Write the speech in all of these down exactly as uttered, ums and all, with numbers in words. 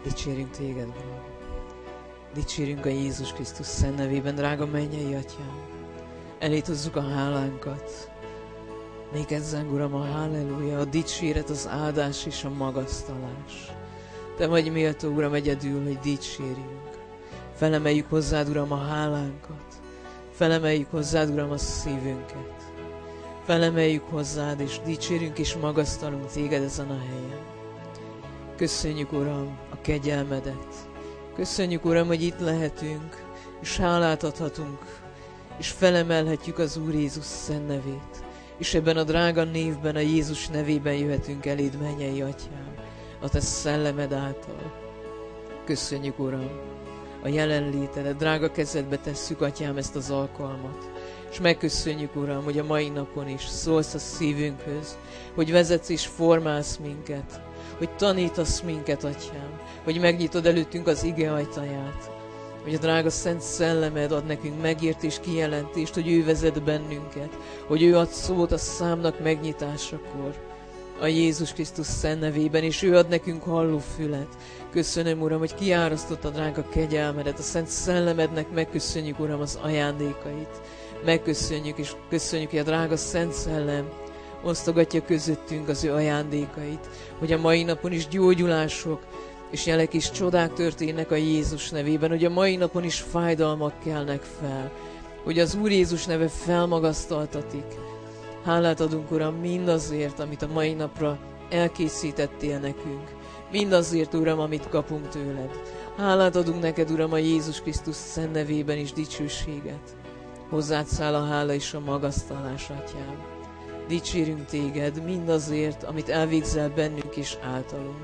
Dicsérjünk Téged, Uram. Dicsérjünk a Jézus Krisztus szent nevében, drága mennyei Atyám. Elét hozzuk a hálánkat. Néked zeng, Uram, a halleluja, a dicséret, az áldás és a magasztalás. Te vagy méltó, Uram, egyedül, hogy dicsérjünk. Felemeljük hozzád, Uram, a hálánkat. Felemeljük hozzád, Uram, a szívünket. Felemeljük hozzád, és dicsérünk és magasztalunk Téged ezen a helyen. Köszönjük, Uram, a kegyelmedet. Köszönjük, Uram, hogy itt lehetünk, és hálát adhatunk, és felemelhetjük az Úr Jézus szent nevét. És ebben a drága névben, a Jézus nevében jöhetünk eléd, mennyei Atyám, a Te szellemed által. Köszönjük, Uram, a jelenlétedet, drága kezedbe tesszük, Atyám, ezt az alkalmat. És megköszönjük, Uram, hogy a mai napon is szólsz a szívünkhöz, hogy vezetsz és formálsz minket, hogy tanítasz minket, Atyám, hogy megnyitod előttünk az ige ajtaját, hogy a drága Szent Szellemed ad nekünk megértés, kijelentést, hogy ő vezet bennünket, hogy ő ad szót a számnak megnyitásakor, a Jézus Krisztus szent nevében, és ő ad nekünk hallófület. Köszönöm, Uram, hogy kiárasztott a drága kegyelmedet, a Szent Szellemednek megköszönjük, Uram, az ajándékait. Megköszönjük, és köszönjük, hogy a drága Szent Szellem osztogatja közöttünk az ő ajándékait, hogy a mai napon is gyógyulások és jelek és csodák történnek a Jézus nevében, hogy a mai napon is fájdalmak kelnek fel, hogy az Úr Jézus neve felmagasztaltatik. Hálát adunk, Uram, mindazért, amit a mai napra elkészítettél nekünk, mindazért, Uram, amit kapunk tőled. Hálát adunk neked, Uram, a Jézus Krisztus szent nevében is dicsőséget. Hozzád száll a hála és a magasztalás, Atyám. Dicsérünk Téged mindazért, amit elvégzel bennünk és általunk.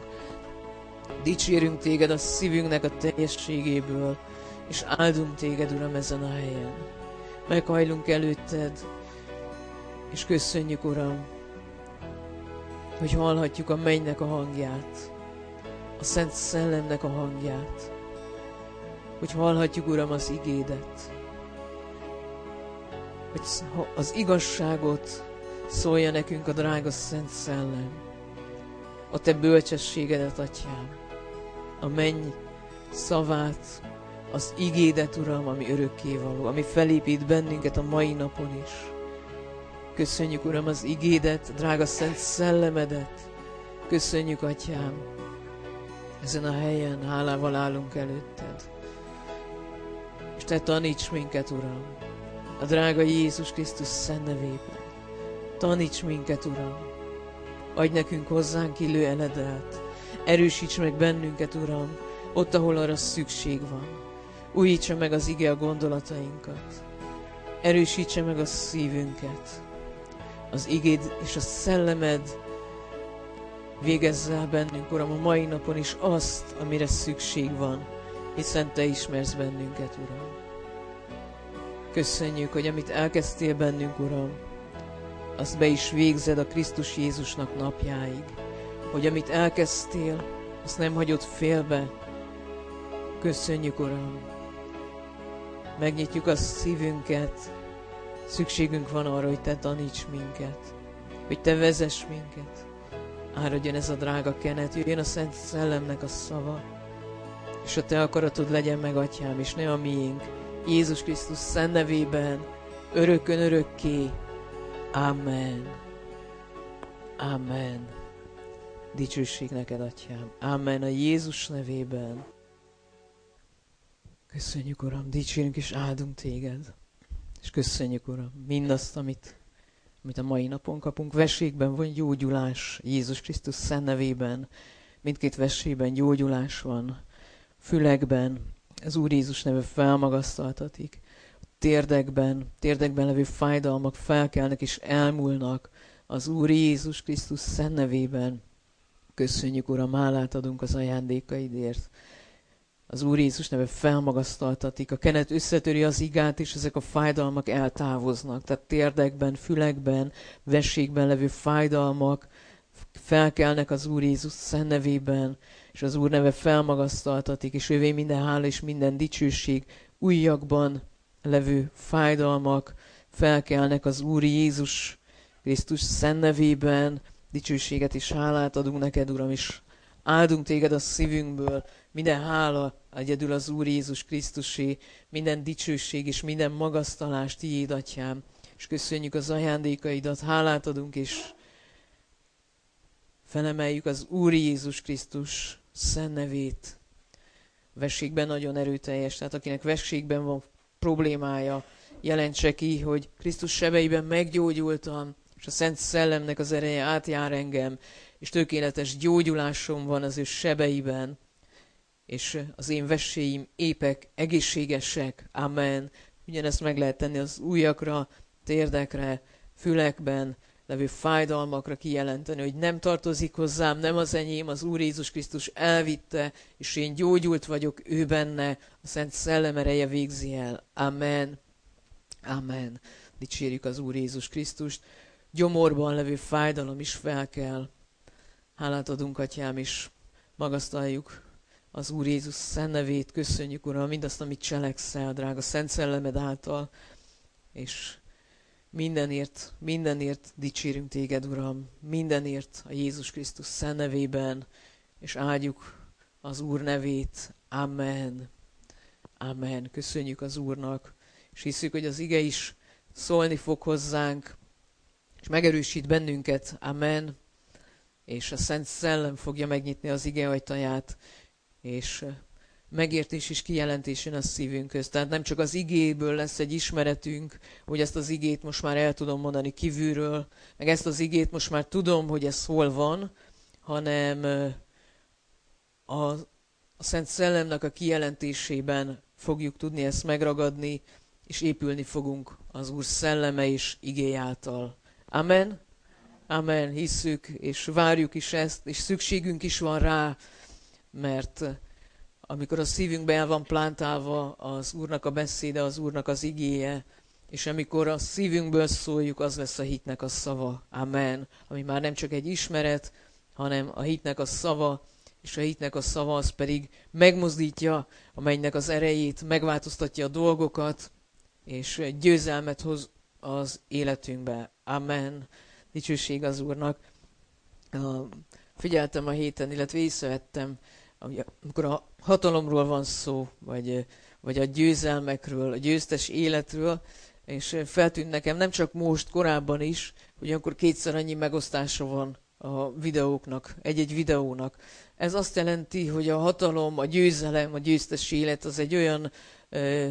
Dicsérünk Téged a szívünknek a teljességéből, és áldunk Téged, Uram, ezen a helyen. Meghajlunk előtted, és köszönjük, Uram, hogy hallhatjuk a mennynek a hangját, a Szent Szellemnek a hangját, hogy hallhatjuk, Uram, az igédet, hogy az igazságot szólja nekünk a drága Szent Szellem, a Te bölcsességedet, Atyám, a menny szavát, az igédet, Uram, ami örökkévaló, ami felépít bennünket a mai napon is. Köszönjük, Uram, az igédet, drága Szent Szellemedet. Köszönjük, Atyám, ezen a helyen hálával állunk előtted. És Te taníts minket, Uram, a drága Jézus Krisztus szent nevében. Taníts minket, Uram, adj nekünk hozzánk illő eledelt, erősíts meg bennünket, Uram, ott, ahol arra szükség van. Újítsa meg az ige a gondolatainkat, erősítse meg a szívünket. Az igéd és a szellemed végezz el bennünk, Uram, a mai napon is azt, amire szükség van, hiszen Te ismersz bennünket, Uram. Köszönjük, hogy amit elkezdtél bennünk, Uram, azt be is végzed a Krisztus Jézusnak napjáig. Hogy amit elkezdtél, azt nem hagyod félbe. Köszönjük, Uram. Megnyitjuk a szívünket. Szükségünk van arra, hogy Te taníts minket, hogy Te vezess minket. Áradjon ez a drága kenet, jöjjön a Szent Szellemnek a szava, és a Te akaratod legyen meg, Atyám, és ne a miénk. Jézus Krisztus szent nevében, örökön örökké. Amen. Amen. Dicsőség neked, Atyám. Amen. A Jézus nevében. Köszönjük, Uram, dicsérünk és áldunk Téged. És köszönjük, Uram, mindazt, amit, amit a mai napon kapunk. Veségben van gyógyulás, Jézus Krisztus szent nevében. Mindkét vesében gyógyulás van. Fülekben az Úr Jézus neve felmagasztaltatik. Térdekben, térdekben levő fájdalmak felkelnek és elmúlnak az Úr Jézus Krisztus szent nevében. Köszönjük, Uram, hálát adunk az ajándékaidért. Az Úr Jézus neve felmagasztaltatik, a kenet összetöri az igát, és ezek a fájdalmak eltávoznak. Tehát térdekben, fülekben, vességben levő fájdalmak felkelnek az Úr Jézus szent nevében, és az Úr neve felmagasztaltatik, és ővé minden hála és minden dicsőség. Ujjakban levő fájdalmak felkelnek az Úr Jézus Krisztus szent nevében. Dicsőséget és hálát adunk neked, Uram, és Áldunk téged a szívünkből, minden hála egyedül az Úr Jézus Krisztusé, minden dicsőség és minden magasztalás tiéd, Atyám, és köszönjük az ajándékaidat, hálát adunk, és felemeljük az Úr Jézus Krisztus szent nevét. Vességben nagyon erőteljes, tehát akinek vességben van problémája, jelentse ki, hogy Krisztus sebeiben meggyógyultam, és a Szent Szellemnek az ereje átjár engem, és tökéletes gyógyulásom van az ő sebeiben, és az én vesséim épek, egészségesek. Amen. Ugyanezt meg lehet tenni az ujjakra, térdekre, fülekben levő fájdalmakra kijelenteni, hogy nem tartozik hozzám, nem az enyém, az Úr Jézus Krisztus elvitte, és én gyógyult vagyok ő benne, a Szent Szellem ereje végzi el. Amen. Amen. Dicsérjük az Úr Jézus Krisztust. Gyomorban levő fájdalom is fel kell. Hálát adunk, Atyám, és magasztaljuk az Úr Jézus szent nevét. Köszönjük, Uram, mindazt, amit cselekszel, drága Szent Szellemed által, és mindenért, mindenért dicsérünk téged, Uram, mindenért a Jézus Krisztus szent nevében, és áldjuk az Úr nevét. Amen. Amen. Köszönjük az Úrnak, és hiszük, hogy az ige is szólni fog hozzánk, és megerősít bennünket. Amen. És a Szent Szellem fogja megnyitni az ige ajtaját, és megértés és kijelentés jön a szívünkhöz. Tehát nem csak az igéből lesz egy ismeretünk, hogy ezt az igét most már el tudom mondani kívülről, meg ezt az igét most már tudom, hogy ez hol van, hanem a, a Szent Szellemnek a kijelentésében fogjuk tudni ezt megragadni, és épülni fogunk az Úr szelleme és igéj által. Amen. Amen. Hisszük, és várjuk is ezt, és szükségünk is van rá, mert amikor a szívünkbe el van plántálva az Úrnak a beszéde, az Úrnak az igéje, és amikor a szívünkből szóljuk, az lesz a hitnek a szava. Amen. Ami már nem csak egy ismeret, hanem a hitnek a szava, és a hitnek a szava az pedig megmozdítja a mennynek az erejét, megváltoztatja a dolgokat, és győzelmet hoz az életünkbe. Amen. Dicsőség az Úrnak. Figyeltem a héten, illetve észrevettem, amikor a hatalomról van szó, vagy, vagy a győzelmekről, a győztes életről, és feltűnt nekem nem csak most, korábban is, hogy akkor kétszer annyi megosztása van a videóknak, egy-egy videónak. Ez azt jelenti, hogy a hatalom, a győzelem, a győztes élet az egy olyan, eh,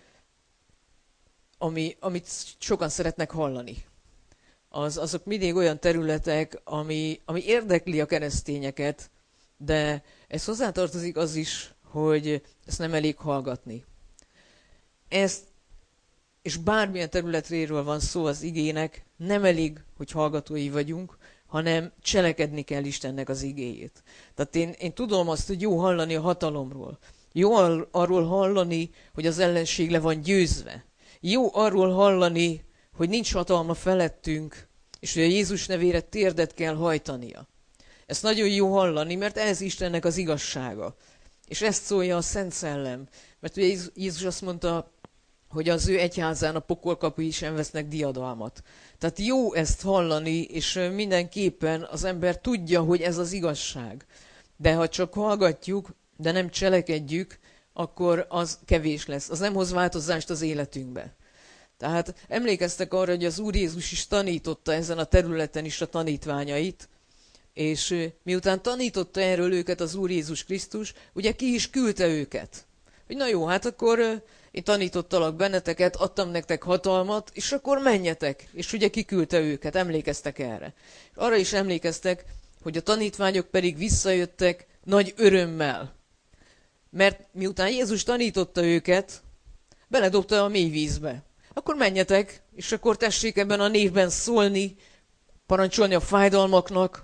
ami, amit sokan szeretnek hallani. Az, azok mindig olyan területek, ami, ami érdekli a keresztényeket, de ez hozzátartozik az is, hogy ezt nem elég hallgatni. Ezt, és bármilyen területről van szó az igének, nem elég, hogy hallgatói vagyunk, hanem cselekedni kell Istennek az igéjét. Tehát én, én tudom azt, hogy jó hallani a hatalomról. Jó arról hallani, hogy az ellenség le van győzve. Jó arról hallani, hogy nincs hatalma felettünk, és hogy a Jézus nevére térdet kell hajtania. Ezt nagyon jó hallani, mert ez Istennek az igazsága. És ezt szólja a Szent Szellem. Mert ugye Jézus azt mondta, hogy az ő egyházán a pokolkapui sem vesznek diadalmat. Tehát jó ezt hallani, és mindenképpen az ember tudja, hogy ez az igazság. De ha csak hallgatjuk, de nem cselekedjük, akkor az kevés lesz. Az nem hoz változást az életünkbe. Tehát emlékeztek arra, hogy az Úr Jézus is tanította ezen a területen is a tanítványait, és miután tanította erről őket az Úr Jézus Krisztus, ugye ki is küldte őket. Hogy na jó, hát akkor én tanítottalak benneteket, adtam nektek hatalmat, és akkor menjetek. És ugye kiküldte őket, emlékeztek erre. És arra is emlékeztek, hogy a tanítványok pedig visszajöttek nagy örömmel. Mert miután Jézus tanította őket, beledobta a mély vízbe. Akkor menjetek, és akkor tessék ebben a névben szólni, parancsolni a fájdalmaknak,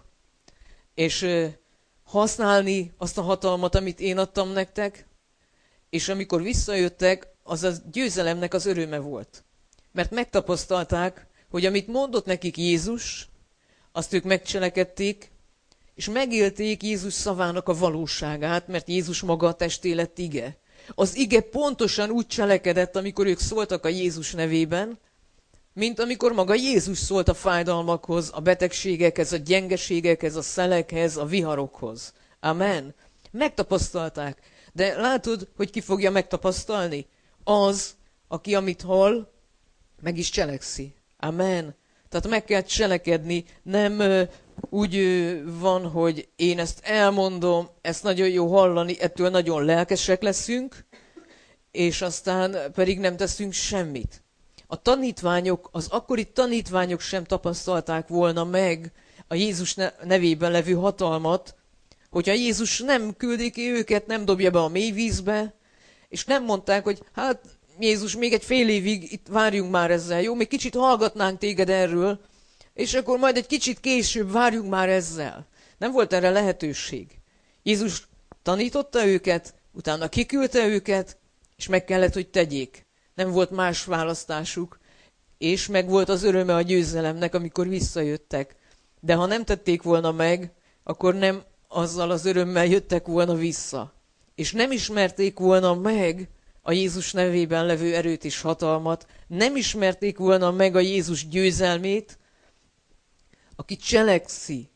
és használni azt a hatalmat, amit én adtam nektek, és amikor visszajöttek, az a győzelemnek az öröme volt. Mert megtapasztalták, hogy amit mondott nekik Jézus, azt ők megcselekedték, és megélték Jézus szavának a valóságát, mert Jézus maga a testé lett ige. Az ige pontosan úgy cselekedett, amikor ők szóltak a Jézus nevében, mint amikor maga Jézus szólt a fájdalmakhoz, a betegségekhez, a gyengeségekhez, a szelekhez, a viharokhoz. Amen. Megtapasztalták. De látod, hogy ki fogja megtapasztalni? Az, aki amit hall, meg is cselekszi. Amen. Tehát meg kell cselekedni, nem ö, úgy ö, van, hogy én ezt elmondom, ezt nagyon jó hallani, ettől nagyon lelkesek leszünk, és aztán pedig nem teszünk semmit. A tanítványok, az akkori tanítványok sem tapasztalták volna meg a Jézus nevében levő hatalmat, hogyha Jézus nem küldi ki őket, nem dobja be a mély vízbe, és nem mondták, hogy hát Jézus, még egy fél évig itt várjunk már ezzel, jó? Még kicsit hallgatnánk téged erről, és akkor majd egy kicsit később várjunk már ezzel. Nem volt erre lehetőség. Jézus tanította őket, utána kiküldte őket, és meg kellett, hogy tegyék. Nem volt más választásuk, és meg volt az öröme a győzelemnek, amikor visszajöttek. De ha nem tették volna meg, akkor nem azzal az örömmel jöttek volna vissza. És nem ismerték volna meg a Jézus nevében levő erőt és hatalmat, nem ismerték volna meg a Jézus győzelmét, aki cselekszi,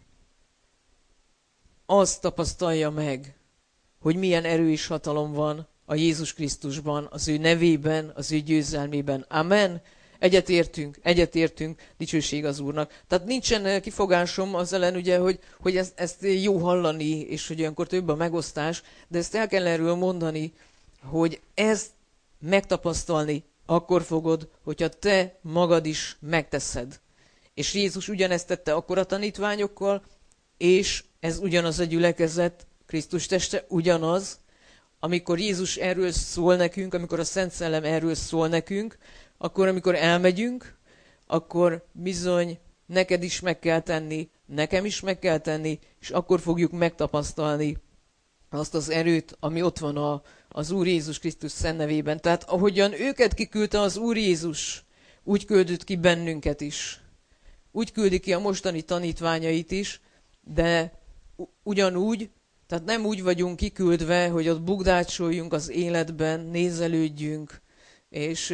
azt tapasztalja meg, hogy milyen erő és hatalom van a Jézus Krisztusban, az ő nevében, az ő győzelmében. Amen. Egyetértünk, egyetértünk, dicsőség az Úrnak. Tehát nincsen kifogásom az ellen, ugye, hogy, hogy ezt, ezt jó hallani, és hogy olyankor több a megosztás, de ezt el kell erről mondani, hogy ezt megtapasztalni akkor fogod, hogyha te magad is megteszed. És Jézus ugyanezt tette akkor a tanítványokkal, és ez ugyanaz a gyülekezet, Krisztus teste ugyanaz, amikor Jézus erről szól nekünk, amikor a Szent Szellem erről szól nekünk, akkor amikor elmegyünk, akkor bizony neked is meg kell tenni, nekem is meg kell tenni, és akkor fogjuk megtapasztalni azt az erőt, ami ott van a, az Úr Jézus Krisztus szent nevében. Tehát ahogyan őket kiküldte az Úr Jézus, úgy küldött ki bennünket is. Úgy küldi ki a mostani tanítványait is, de ugyanúgy, tehát nem úgy vagyunk kiküldve, hogy ott bugdácsoljunk az életben, nézelődjünk, és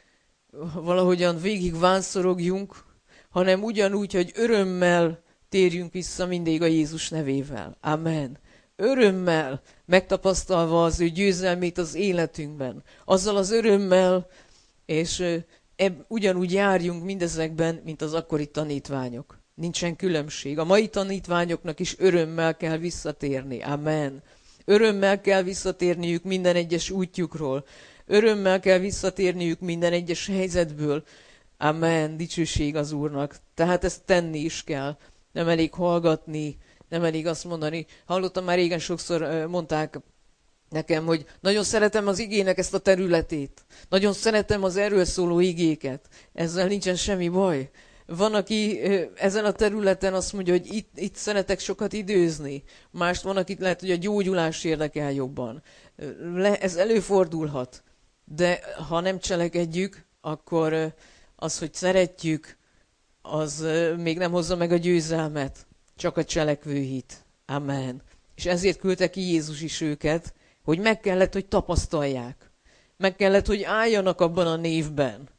valahogyan végig vánszorogjunk, hanem ugyanúgy, hogy örömmel térjünk vissza mindig a Jézus nevével. Amen. Örömmel megtapasztalva az ő győzelmét az életünkben. Azzal az örömmel, és eb, ugyanúgy járjunk mindezekben, mint az akkori tanítványok. Nincsen különbség. A mai tanítványoknak is örömmel kell visszatérni. Amen. Örömmel kell visszatérniük minden egyes útjukról. Örömmel kell visszatérniük minden egyes helyzetből. Amen. Dicsőség az Úrnak. Tehát ezt tenni is kell. Nem elég hallgatni, nem elég azt mondani. Hallottam már régen, sokszor mondták nekem, hogy nagyon szeretem az igének ezt a területét. Nagyon szeretem az erről szóló igéket. Ezzel nincsen semmi baj. Van, aki ezen a területen azt mondja, hogy itt, itt szeretek sokat időzni. Mást van, akit lehet, hogy a gyógyulás érdekel jobban. Le, ez előfordulhat. De ha nem cselekedjük, akkor az, hogy szeretjük, az még nem hozza meg a győzelmet. Csak a cselekvő hit. Amen. És ezért küldte ki Jézus is őket, hogy meg kellett, hogy tapasztalják. Meg kellett, hogy álljanak abban a névben.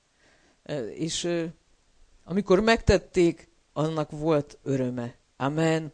És amikor megtették, annak volt öröme. Amen.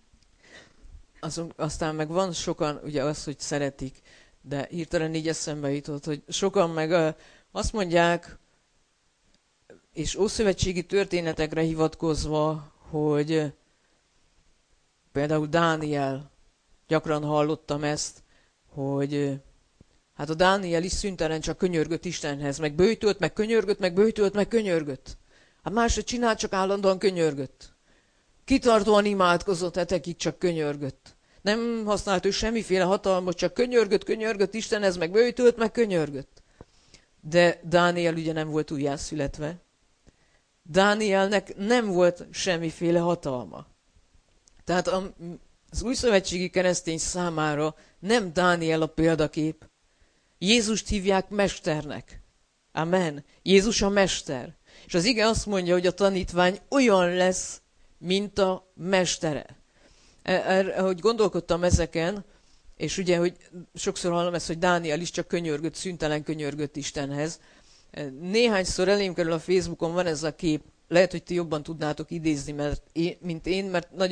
Aztán meg van sokan, ugye az, hogy szeretik, de hirtelen így eszembe jutott, hogy sokan meg azt mondják, és ószövetségi történetekre hivatkozva, hogy például Dániel, gyakran hallottam ezt, hogy hát a Dániel is szüntelen csak könyörgött Istenhez, meg böjtölt, meg könyörgött, meg böjtölt, meg könyörgött. Hát másra csinált, csak állandóan könyörgött. Kitartóan imádkozott, hetekig csak könyörgött. Nem használt ő semmiféle hatalmat, csak könyörgött, könyörgött Istenhez, meg böjtölt, meg könyörgött. De Dániel ugye nem volt újjászületve. Dánielnek nem volt semmiféle hatalma. Tehát az újszövetségi keresztény számára nem Dániel a példakép. Jézust hívják mesternek. Amen. Jézus a mester. És az ige azt mondja, hogy a tanítvány olyan lesz, mint a mestere. Ahogy gondolkodtam ezeken, és ugye, hogy sokszor hallom ezt, hogy Dániel is csak könyörgött, szüntelen könyörgött Istenhez. Néhányszor elém kerül a Facebookon, van ez a kép, lehet, hogy ti jobban tudnátok idézni, mert én, mint én, mert nagyon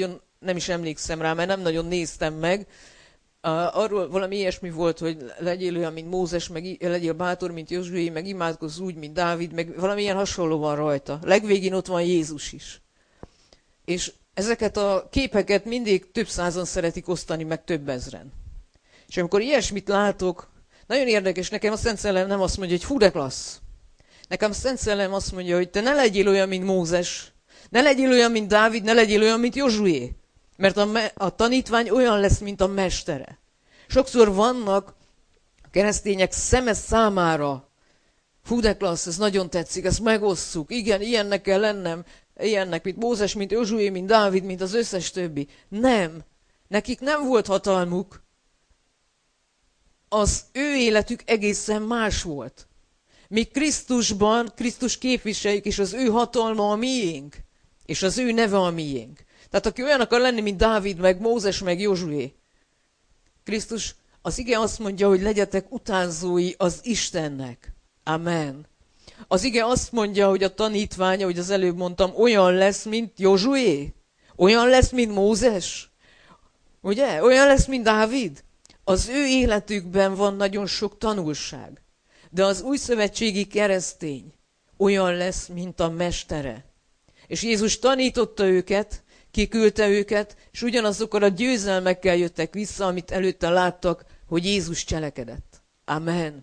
nem is emlékszem rá, mert nem nagyon néztem meg. Arról valami ilyesmi volt, hogy legyél olyan, mint Mózes, meg legyél bátor, mint Józsué, meg imádkozz úgy, mint Dávid, meg valami ilyen hasonló van rajta. Legvégén ott van Jézus is. És ezeket a képeket mindig több százan szeretik osztani, meg több ezren. És amikor ilyesmit látok, nagyon érdekes, nekem a Szent Szellem nem azt mondja, hogy fú, de klassz. Nekem a Szent Szellem azt mondja, hogy te ne legyél olyan, mint Mózes, ne legyél olyan, mint Dávid, ne legyél olyan, mint Józsué. Mert a, me- a tanítvány olyan lesz, mint a mestere. Sokszor vannak keresztények szeme számára, fú, de klassz, ez nagyon tetszik, ezt megosszuk, igen, ilyennek kell lennem, ilyennek, mint Mózes, mint Józsué, mint Dávid, mint az összes többi. Nem. Nekik nem volt hatalmuk. Az ő életük egészen más volt. Mi Krisztusban, Krisztus képviseljük, és az ő hatalma a miénk, és az ő neve a miénk. Tehát aki olyan akar lenni, mint Dávid, meg Mózes, meg Józsué, Krisztus, az ige azt mondja, hogy legyetek utánzói az Istennek. Amen. Az ige azt mondja, hogy a tanítvány, ahogy az előbb mondtam, olyan lesz, mint Józsué. Olyan lesz, mint Mózes. Ugye? Olyan lesz, mint Dávid. Az ő életükben van nagyon sok tanulság. De az újszövetségi keresztény olyan lesz, mint a mestere. És Jézus tanította őket, kiküldte őket, és ugyanazokkal a győzelmekkel jöttek vissza, amit előtte láttak, hogy Jézus cselekedett. Amen.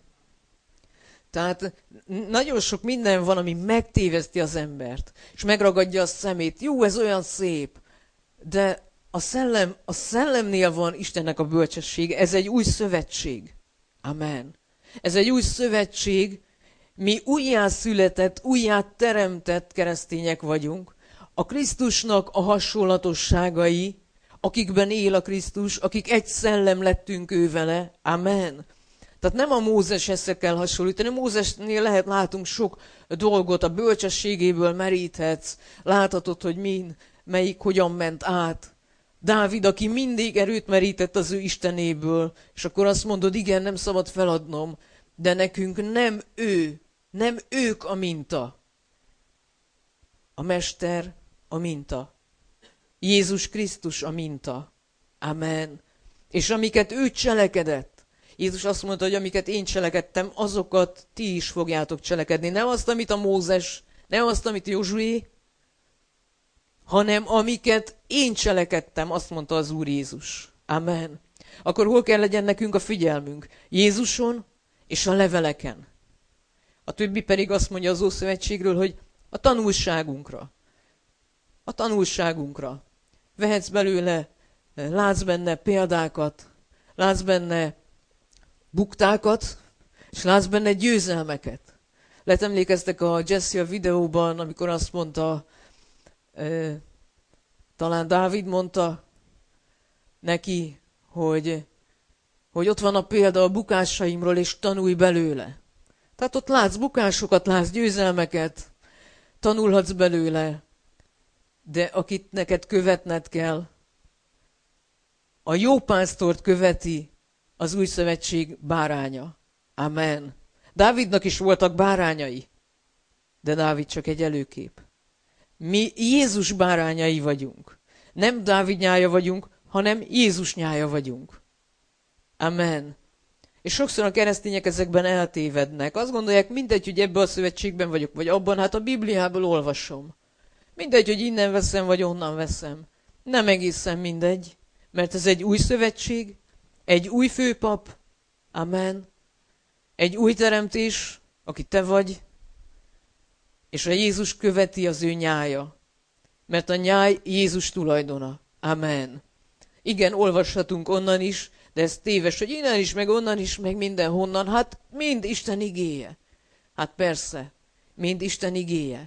Tehát nagyon sok minden van, ami megtéveszti az embert, és megragadja a szemét. Jó, ez olyan szép, de a szellem, a szellemnél van Istennek a bölcsessége. Ez egy új szövetség. Amen. Ez egy új szövetség, mi újjászületett, újjáteremtett keresztények vagyunk. A Krisztusnak a hasonlatosságai, akikben él a Krisztus, akik egy szellem lettünk ő vele. Amen. Tehát nem a Mózeshez kell hasonlítani. Mózesnél lehet, látunk sok dolgot, a bölcsességéből meríthetsz, láthatod, hogy mind, melyik hogyan ment át. Dávid, aki mindig erőt merített az ő Istenéből, és akkor azt mondod, igen, nem szabad feladnom, de nekünk nem ő, nem ők a minta. A Mester a minta. Jézus Krisztus a minta. Amen. És amiket ő cselekedett, Jézus azt mondta, hogy amiket én cselekedtem, azokat ti is fogjátok cselekedni. Nem azt, amit a Mózes, nem azt, amit Józsué, hanem amiket én cselekedtem, azt mondta az Úr Jézus. Amen. Akkor hol kell legyen nekünk a figyelmünk? Jézuson és a leveleken. A többi pedig azt mondja az Ószövetségről, hogy a tanulságunkra. A tanulságunkra. Vehetsz belőle, látsz benne példákat, látsz benne buktákat, és látsz benne győzelmeket. Lehet emlékeztek a Jesse a videóban, amikor azt mondta, e, talán Dávid mondta neki, hogy, hogy ott van a példa a bukásaimról, és tanulj belőle. Tehát ott látsz bukásokat, látsz győzelmeket, tanulhatsz belőle, de akit neked követned kell, a jó pásztort követi az új szövetség báránya. Amen. Dávidnak is voltak bárányai, de Dávid csak egy előkép. Mi Jézus bárányai vagyunk. Nem Dávid nyája vagyunk, hanem Jézus nyája vagyunk. Amen. És sokszor a keresztények ezekben eltévednek. Azt gondolják, mindegy, hogy ebben a szövetségben vagyok, vagy abban, hát a Bibliából olvasom. Mindegy, hogy innen veszem, vagy onnan veszem. Nem egészen mindegy, mert ez egy új szövetség, egy új főpap, amen, egy új teremtés, aki te vagy, és a Jézus követi az ő nyája, mert a nyáj Jézus tulajdona, amen. Igen, olvashatunk onnan is, de ez téves, hogy innen is, meg onnan is, meg mindenhonnan, hát mind Isten igéje. Hát persze, mind Isten igéje.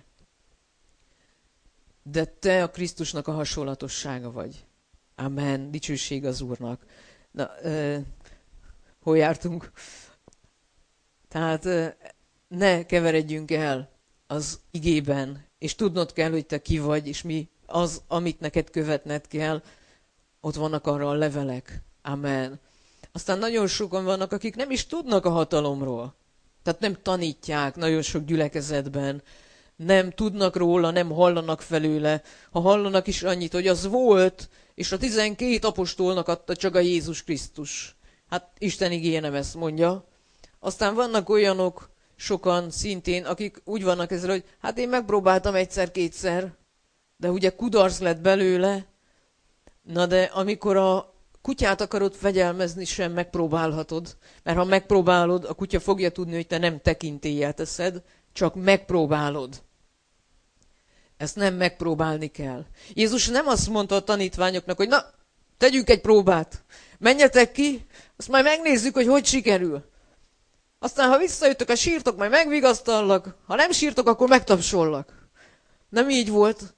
De te a Krisztusnak a hasonlatossága vagy. Amen. Dicsőség az Úrnak. Na, uh, hol jártunk? Tehát uh, ne keveredjünk el az igében, és tudnod kell, hogy te ki vagy, és mi az, amit neked követned kell, ott vannak arra a levelek. Amen. Aztán nagyon sokan vannak, akik nem is tudnak a hatalomról. Tehát nem tanítják nagyon sok gyülekezetben, nem tudnak róla, nem hallanak felőle. Ha hallanak is annyit, hogy az volt, és a tizenkét apostolnak adta csak a Jézus Krisztus. Hát Isten igéje nem ezt mondja. Aztán vannak olyanok, sokan szintén, akik úgy vannak ezzel, hogy hát én megpróbáltam egyszer-kétszer, de ugye kudarc lett belőle. Na de amikor a kutyát akarod fegyelmezni, sem megpróbálhatod. Mert ha megpróbálod, a kutya fogja tudni, hogy te nem tekintéllyel teszed, csak megpróbálod. Ezt nem megpróbálni kell. Jézus nem azt mondta a tanítványoknak, hogy na, tegyünk egy próbát. Menjetek ki, azt majd megnézzük, hogy hogy sikerül. Aztán, ha visszajöttök, ha sírtok, majd megvigasztallak. Ha nem sírtok, akkor megtapsollak. Nem így volt.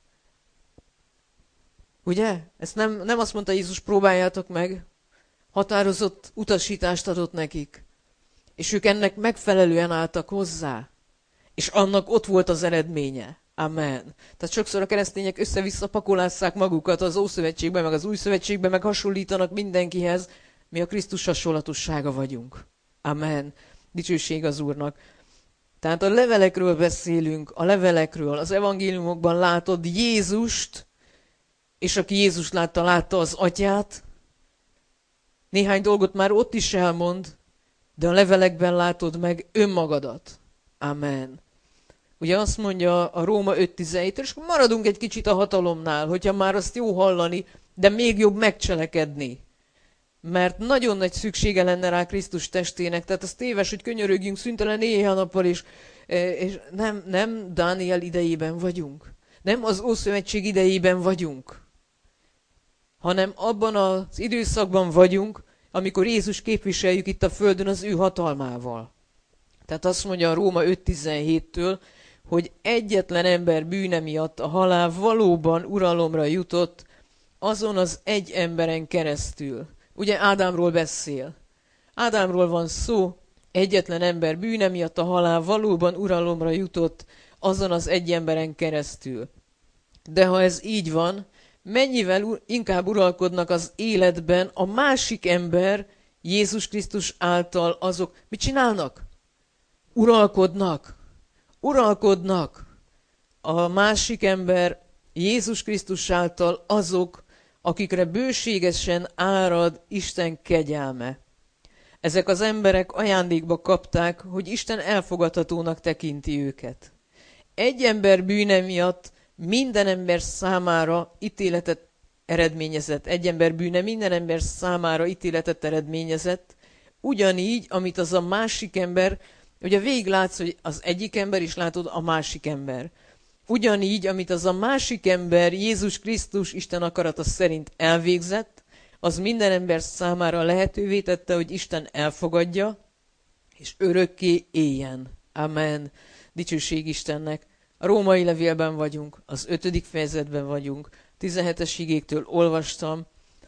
Ugye? Ezt nem, nem azt mondta Jézus, próbáljátok meg. Határozott utasítást adott nekik. És ők ennek megfelelően álltak hozzá. És annak ott volt az eredménye. Amen. Tehát sokszor a keresztények össze-vissza pakolásszák magukat az Ószövetségben, meg az Új Szövetségben, meg hasonlítanak mindenkihez. Mi a Krisztus hasonlatossága vagyunk. Amen. Dicsőség az Úrnak. Tehát a levelekről beszélünk, a levelekről, az evangéliumokban látod Jézust, és aki Jézust látta, látta az Atyát. Néhány dolgot már ott is elmond, de a levelekben látod meg önmagadat. Amen. Ugye azt mondja a Róma öt tizenhét, és maradunk egy kicsit a hatalomnál, hogyha már azt jó hallani, de még jobb megcselekedni. Mert nagyon nagy szüksége lenne rá Krisztus testének, tehát az téves, hogy könyörögjünk szüntelen éjjel-nappal, és, és nem, nem Dániel idejében vagyunk. Nem az Ószövetség idejében vagyunk, hanem abban az időszakban vagyunk, amikor Jézus képviseljük itt a földön az ő hatalmával. Tehát azt mondja a Róma öt tizenhéttől, hogy egyetlen ember bűne miatt a halál valóban uralomra jutott azon az egy emberen keresztül. Ugye Ádámról beszél. Ádámról van szó, egyetlen ember bűne miatt a halál valóban uralomra jutott azon az egy emberen keresztül. De ha ez így van, mennyivel inkább uralkodnak az életben a másik ember, Jézus Krisztus által azok. Mit csinálnak? Uralkodnak. Uralkodnak. A másik ember, Jézus Krisztus által azok, akikre bőségesen árad Isten kegyelme. Ezek az emberek ajándékba kapták, hogy Isten elfogadhatónak tekinti őket. Egy ember bűne miatt minden ember számára ítéletet eredményezett. Egy ember bűne minden ember számára ítéletet eredményezett. Ugyanígy, amit az a másik ember, ugye végig látsz, hogy az egyik ember is látod a másik ember. Ugyanígy, amit az a másik ember, Jézus Krisztus Isten akarata szerint elvégzett, az minden ember számára lehetővé tette, hogy Isten elfogadja, és örökké éljen. Amen. Dicsőség Istennek. A római levélben vagyunk, az ötödik fejezetben vagyunk, tizenhetes igéktől olvastam,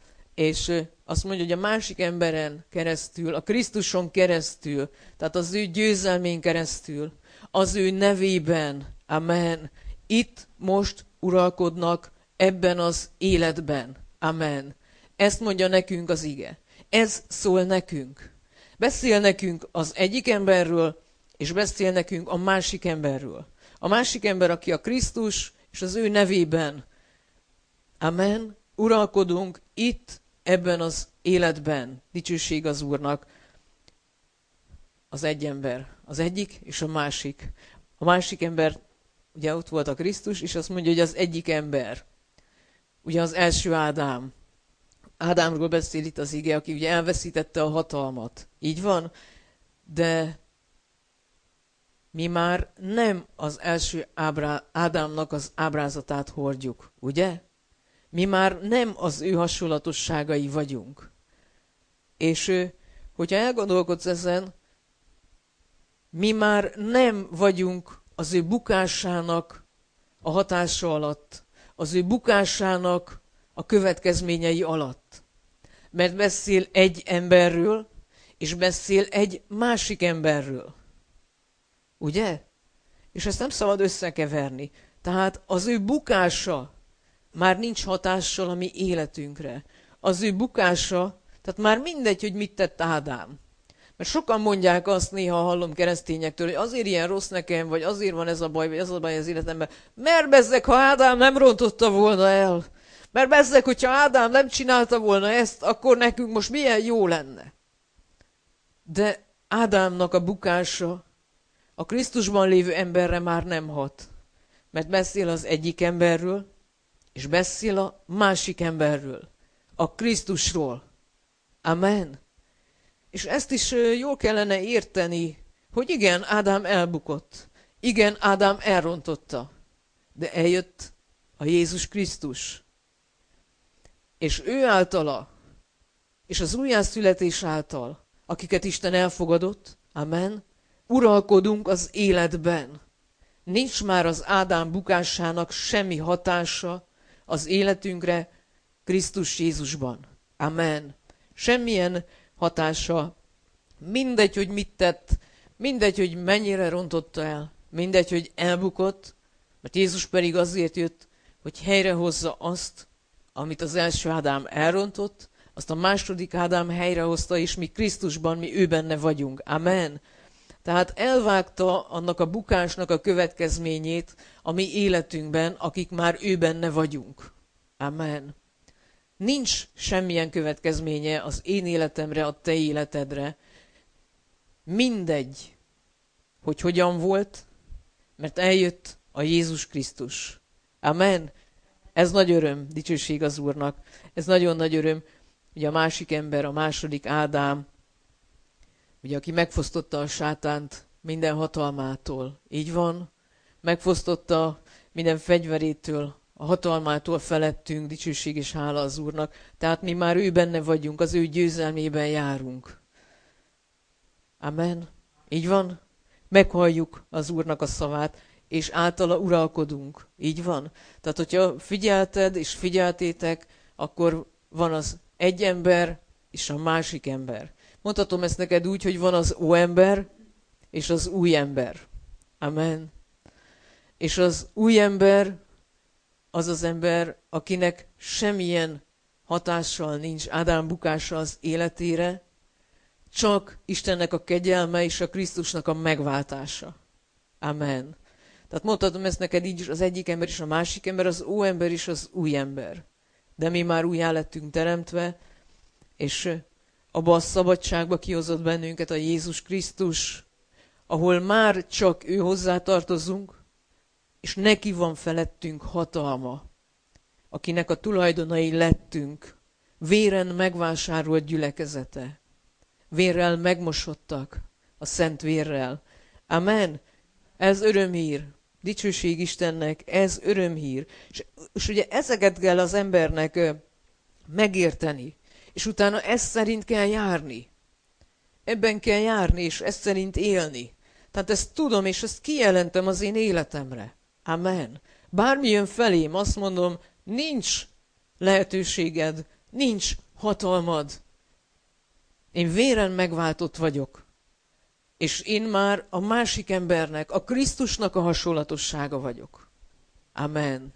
és azt mondja, hogy a másik emberen keresztül, a Krisztuson keresztül, tehát az ő győzelmén keresztül, az ő nevében, amen, itt most uralkodnak ebben az életben, amen. Ezt mondja nekünk az ige. Ez szól nekünk. Beszél nekünk az egyik emberről, és beszél nekünk a másik emberről. A másik ember, aki a Krisztus, és az ő nevében, amen, uralkodunk itt, ebben az életben. Dicsőség az Úrnak. Az egy ember, az egyik és a másik. A másik ember, ugye ott volt a Krisztus, és azt mondja, hogy az egyik ember. Ugye az első Ádám. Ádámról beszél itt az ige, aki ugye elveszítette a hatalmat. Így van? De mi már nem az első ábrá, Ádámnak az ábrázatát hordjuk, ugye? Mi már nem az ő hasonlatosságai vagyunk. És hogyha elgondolkodsz ezen, mi már nem vagyunk az ő bukásának a hatása alatt, az ő bukásának a következményei alatt. Mert beszél egy emberről, és beszél egy másik emberről. Ugye? És ezt nem szabad összekeverni. Tehát az ő bukása már nincs hatással a mi életünkre. Az ő bukása, tehát már mindegy, hogy mit tett Ádám. Mert sokan mondják azt, néha hallom keresztényektől, hogy azért ilyen rossz nekem, vagy azért van ez a baj, vagy az a baj az életemben. Mert bezzeg, ha Ádám nem rontotta volna el. Mert bezzeg, hogyha Ádám nem csinálta volna ezt, akkor nekünk most milyen jó lenne. De Ádámnak a bukása a Krisztusban lévő emberre már nem hat. Mert beszél az egyik emberről, és beszél a másik emberről. A Krisztusról. Amen. És ezt is jól kellene érteni, hogy igen, Ádám elbukott. Igen, Ádám elrontotta. De eljött a Jézus Krisztus. És ő általa, és az újjászületés által, akiket Isten elfogadott, amen, uralkodunk az életben. Nincs már az Ádám bukásának semmi hatása az életünkre Krisztus Jézusban. Amen. Semmilyen hatása, mindegy, hogy mit tett, mindegy, hogy mennyire rontotta el, mindegy, hogy elbukott, mert Jézus pedig azért jött, hogy helyrehozza azt, amit az első Ádám elrontott, azt a második Ádám helyrehozta, és mi Krisztusban, mi ő benne vagyunk. Amen. Tehát elvágta annak a bukásnak a következményét a mi életünkben, akik már ő benne vagyunk. Amen. Nincs semmilyen következménye az én életemre, a te életedre. Mindegy, hogy hogyan volt, mert eljött a Jézus Krisztus. Amen. Ez nagy öröm, dicsőség az Úrnak. Ez nagyon nagy öröm, ugye a másik ember, a második Ádám, ugye aki megfosztotta a sátánt minden hatalmától. Így van. Megfosztotta minden fegyverétől, a hatalmától felettünk, dicsőség és hála az Úrnak. Tehát mi már ő benne vagyunk, az ő győzelmében járunk. Amen. Így van. Meghalljuk az Úrnak a szavát, és általa uralkodunk. Így van. Tehát, hogyha figyelted és figyeltétek, akkor van az egy ember és a másik ember. Mondhatom ezt neked úgy, hogy van az óember és az új ember. Amen. És az új ember az az ember, akinek semmilyen hatással nincs Ádám bukása az életére, csak Istennek a kegyelme és a Krisztusnak a megváltása. Amen. Tehát mondhatom ezt neked így is, az egyik ember és a másik ember, az óember és az új ember. De mi már újjá lettünk teremtve, és abba a szabadságba kihozott bennünket a Jézus Krisztus, ahol már csak ő hozzá tartozunk, és neki van felettünk hatalma, akinek a tulajdonai lettünk, véren megvásárolt gyülekezete. Vérrel megmosodtak, a szent vérrel. Amen. Ez örömhír. Dicsőség Istennek, ez örömhír. És, és ugye ezeket kell az embernek megérteni, és utána ezt szerint kell járni. Ebben kell járni, és ezt szerint élni. Tehát ezt tudom, és ezt kijelentem az én életemre. Amen. Bármi jön felém, azt mondom, nincs lehetőséged, nincs hatalmad. Én véren megváltott vagyok. És én már a másik embernek, a Krisztusnak a hasonlatossága vagyok. Amen.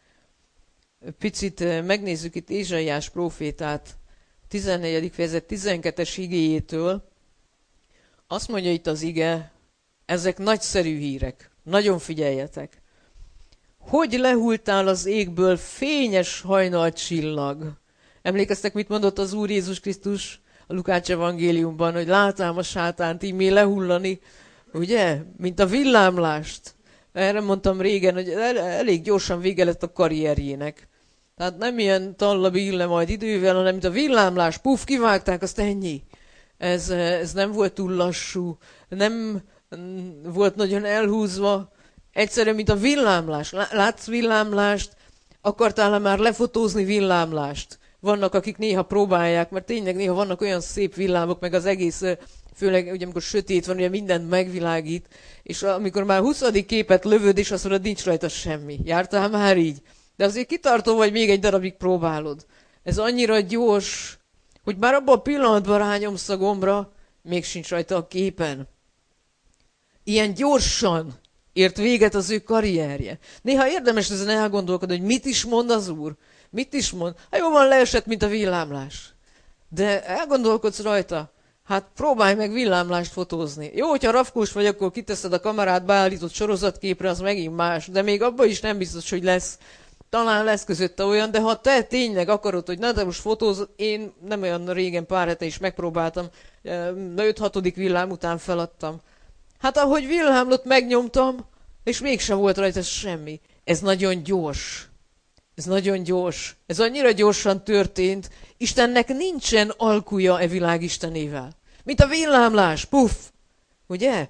Picit megnézzük itt Ézsaiás prófétát, tizennegyedik fejezet tizenkettes igéjétől. Azt mondja itt az ige, ezek nagyszerű hírek. Nagyon figyeljetek. Hogy lehultál az égből fényes hajnal csillag? Emlékeztek, mit mondott az Úr Jézus Krisztus a Lukács evangéliumban, hogy látám a sátánt ímé lehullani, ugye, mint a villámlást. Erre mondtam régen, hogy elég gyorsan vége lett a karrierjének. Tehát nem ilyen tallabille majd idővel, hanem mint a villámlás, puf, kivágták, azt ennyi. Ez, ez nem volt túl lassú, nem volt nagyon elhúzva, egyszerűen, mint a villámlás. Látsz villámlást? Akartál-e már lefotózni villámlást? Vannak, akik néha próbálják, mert tényleg néha vannak olyan szép villámok, meg az egész, főleg ugye amikor sötét van, ugye mindent megvilágít, és amikor már huszadik képet lövöd, és azt mondod, nincs rajta semmi. Jártál már így? De azért kitartó vagy, még egy darabig próbálod. Ez annyira gyors, hogy már abban a pillanatban rányomsz a gombra, még sincs rajta a képen. Ilyen gyorsan ért véget az ő karrierje. Néha érdemes ezen elgondolkodni, hogy mit is mond az Úr. Mit is mond? Hát jó van, leesett, mint a villámlás. De elgondolkodsz rajta, hát próbálj meg villámlást fotózni. Jó, hogyha rafkós vagy, akkor kiteszed a kamerát beállított sorozatképre, az megint más, de még abban is nem biztos, hogy lesz. talán lesz közötte olyan, de ha te tényleg akarod, hogy na de most fotóz, én nem olyan régen, pár hete is megpróbáltam, de öt-hatodik villám után feladtam. Hát ahogy villámlott, megnyomtam, és mégsem volt rajta semmi. Ez nagyon gyors. Ez nagyon gyors. Ez annyira gyorsan történt, Istennek nincsen alkuja e világ Istenével. Mint a villámlás, puff! Ugye?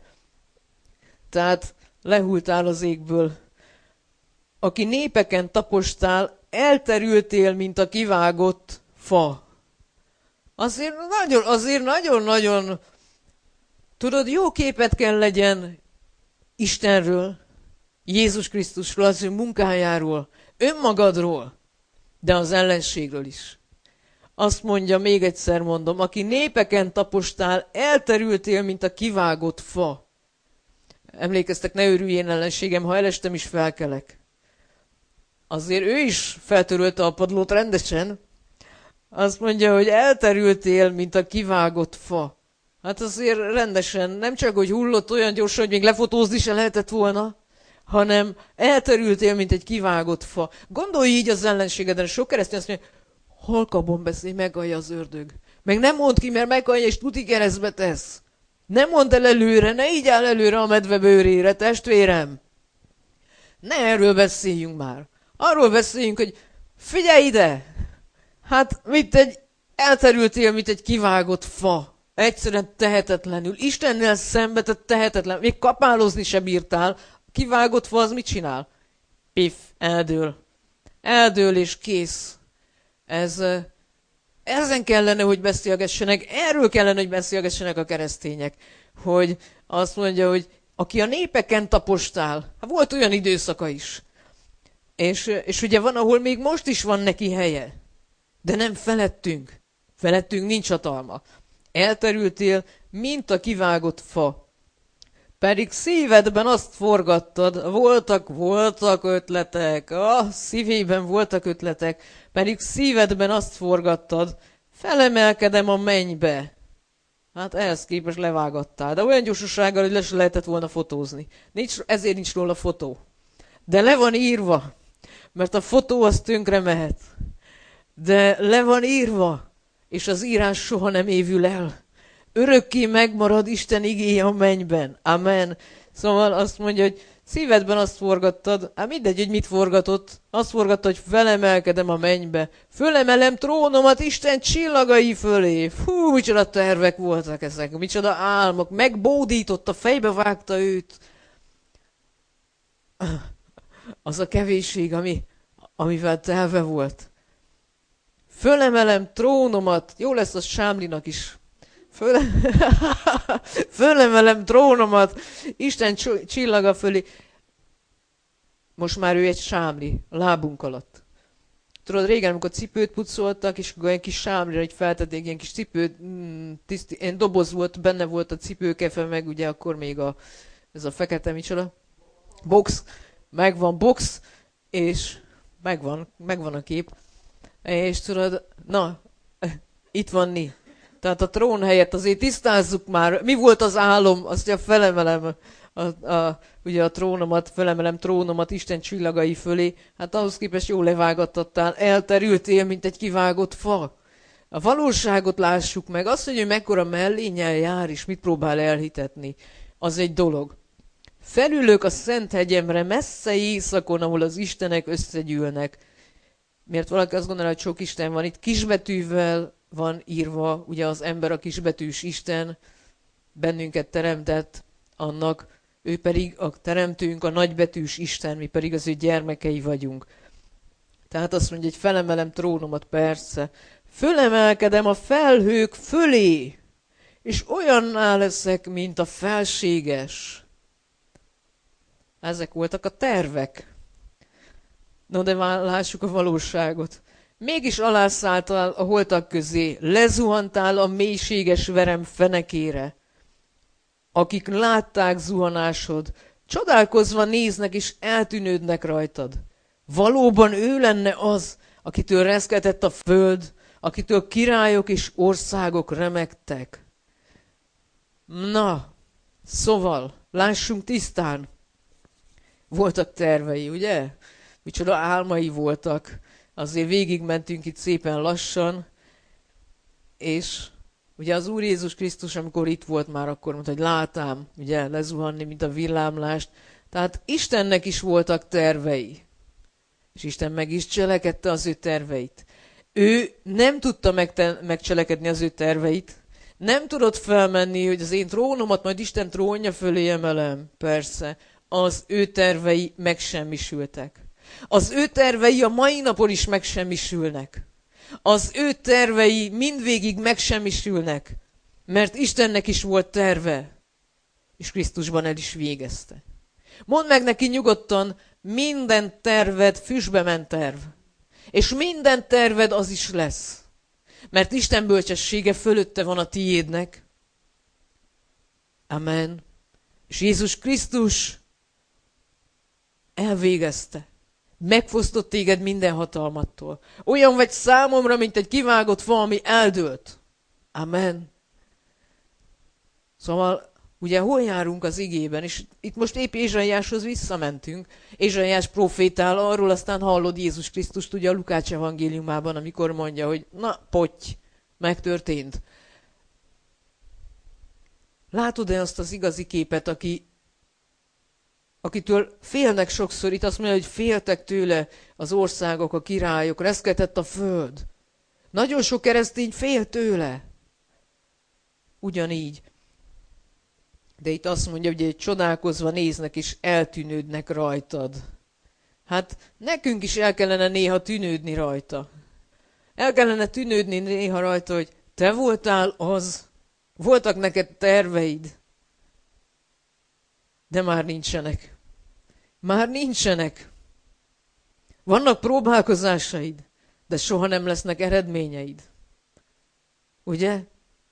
Tehát lehultál az égből. Aki népeken tapostál, elterültél, mint a kivágott fa. Azért nagyon, azért nagyon-nagyon, tudod, jó képet kell legyen Istenről, Jézus Krisztusról, az ő munkájáról, önmagadról, de az ellenségről is. Azt mondja, még egyszer mondom, aki népeken tapostál, elterültél, mint a kivágott fa. Emlékeztek, ne örüljén ellenségem, ha elestem is felkelek. Azért ő is feltörölte a padlót rendesen. Azt mondja, hogy elterültél, mint a kivágott fa. Hát azért rendesen, nem csak, hogy hullott olyan gyorsan, hogy még lefotózni se lehetett volna, hanem elterültél, mint egy kivágott fa. Gondolj így az ellenségeden, sok keresztény azt mondja, halkabban beszélj, megalja az ördög. Meg nem mondd ki, mert megalja, és tuti keresztbe tesz. Nem mondd el előre, ne így áll előre a medve bőrére, testvérem. Ne erről beszéljünk már. Arról beszéljünk, hogy figyelj ide! Hát, mint egy, elterültél, mint egy kivágott fa. Egyszerűen tehetetlenül. Istennel szembe te tehetetlen. Még kapálozni se bírtál. Kivágott fa az mit csinál? Piff, eldől. Eldől és kész. Ez, ezen kellene, hogy beszélgessenek, erről kellene, hogy beszélgessenek a keresztények. Hogy azt mondja, hogy aki a népeken tapostál, hát volt olyan időszaka is. És, és ugye van, ahol még most is van neki helye. De nem felettünk. Felettünk nincs hatalma. Elterültél, mint a kivágott fa. Pedig szívedben azt forgattad, voltak, voltak ötletek, ah, szívében voltak ötletek, pedig szívedben azt forgattad, felemelkedem a mennybe. Hát ehhez képest levágattál, de olyan gyorsasággal, hogy le se lehetett volna fotózni. Nincs, ezért nincs róla fotó. De le van írva, mert a fotó az tönkre mehet. De le van írva, és az írás soha nem évül el. Örökké megmarad Isten igéje a mennyben. Amen. Szóval azt mondja, hogy szívedben azt forgattad, hát mindegy, hogy mit forgatott, azt forgatta, hogy felemelkedem a mennybe. Fölemelem trónomat Isten csillagai fölé. Fú, micsoda tervek voltak ezek, micsoda álmok. Megbódította, fejbe vágta őt. Az a kevésség, ami, amivel telve volt. Fölemelem trónomat, jó lesz az Sámlinak is. Föle... Fölemelem trónomat Isten csillaga fölé. Most már ő egy sámli, a lábunk alatt. Tudod, régen, amikor cipőt pucoltak, és akkor egy kis sámlira egy feltették, ilyen kis cipőt, mm, tiszti, ilyen doboz volt, benne volt a cipőkefe, meg ugye akkor még a, ez a fekete micsoda, box, megvan box, és megvan, megvan a kép. És tudod, na, itt van ni. Tehát a trón helyett azért tisztázzuk már, mi volt az álom, azt mondja, felemelem a, a, ugye a trónomat, felemelem trónomat Isten csillagai fölé, hát ahhoz képest jól levágattattál, elterültél, mint egy kivágott fa. A valóságot lássuk meg, azt, hogy ő mekkora mellénnyel jár, és mit próbál elhitetni, az egy dolog. Felülök a szent hegyemre, messze éjszakon, ahol az istenek összegyűlnek. Mert valaki azt gondolja, hogy sok Isten van itt, kisbetűvel van írva, ugye az ember a kisbetűs Isten, bennünket teremtett, annak, ő pedig a teremtőnk, a nagybetűs Isten, mi pedig az ő gyermekei vagyunk. Tehát azt mondja, hogy felemelem trónomat, persze, fölemelkedem a felhők fölé, és olyanná leszek, mint a felséges. Ezek voltak a tervek. No, de lássuk a valóságot. Mégis alászálltál a holtak közé, lezuhantál a mélységes verem fenekére. Akik látták zuhanásod, csodálkozva néznek és eltűnődnek rajtad. Valóban ő lenne az, akitől reszketett a föld, akitől királyok és országok remegtek. Na, szóval, lássunk tisztán. Voltak tervei, ugye? micsoda álmai voltak. Azért végigmentünk itt szépen lassan, és ugye az Úr Jézus Krisztus, amikor itt volt már, akkor mondta, hogy látám, ugye, lezuhanni, mint a villámlást. Tehát Istennek is voltak tervei. És Isten meg is cselekedte az ő terveit. Ő nem tudta megten- megcselekedni az ő terveit. Nem tudott felmenni, hogy az én trónomat majd Isten trónja fölé emelem. Persze, az ő tervei megsemmisültek. Az ő tervei a mai napon is megsemmisülnek. Az ő tervei mindvégig megsemmisülnek, mert Istennek is volt terve, és Krisztusban el is végezte. Mondd meg neki nyugodtan, minden terved füstbe ment terv, és minden terved az is lesz, mert Isten bölcsessége fölötte van a tiédnek. Amen. És Jézus Krisztus elvégezte. Megfosztott téged minden hatalmattól. Olyan vagy számomra, mint egy kivágott fa, ami eldőlt. Amen. Szóval, ugye hol járunk az igében? És itt most épp Ézsaiáshoz visszamentünk. Ézsaiás profétál arról, aztán hallod Jézus Krisztust ugye a Lukács evangéliumában, amikor mondja, hogy na, potty, megtörtént. Látod-e azt az igazi képet, aki akitől félnek sokszor, itt azt mondja, hogy féltek tőle az országok, a királyok, reszketett a föld. Nagyon sok keresztény fél tőle. Ugyanígy. De itt azt mondja, hogy csodálkozva néznek és eltűnődnek rajtad. Hát nekünk is el kellene néha tűnődni rajta. El kellene tűnődni néha rajta, hogy te voltál az, voltak neked terveid, de már nincsenek. Már nincsenek. Vannak próbálkozásaid, de soha nem lesznek eredményeid. Ugye?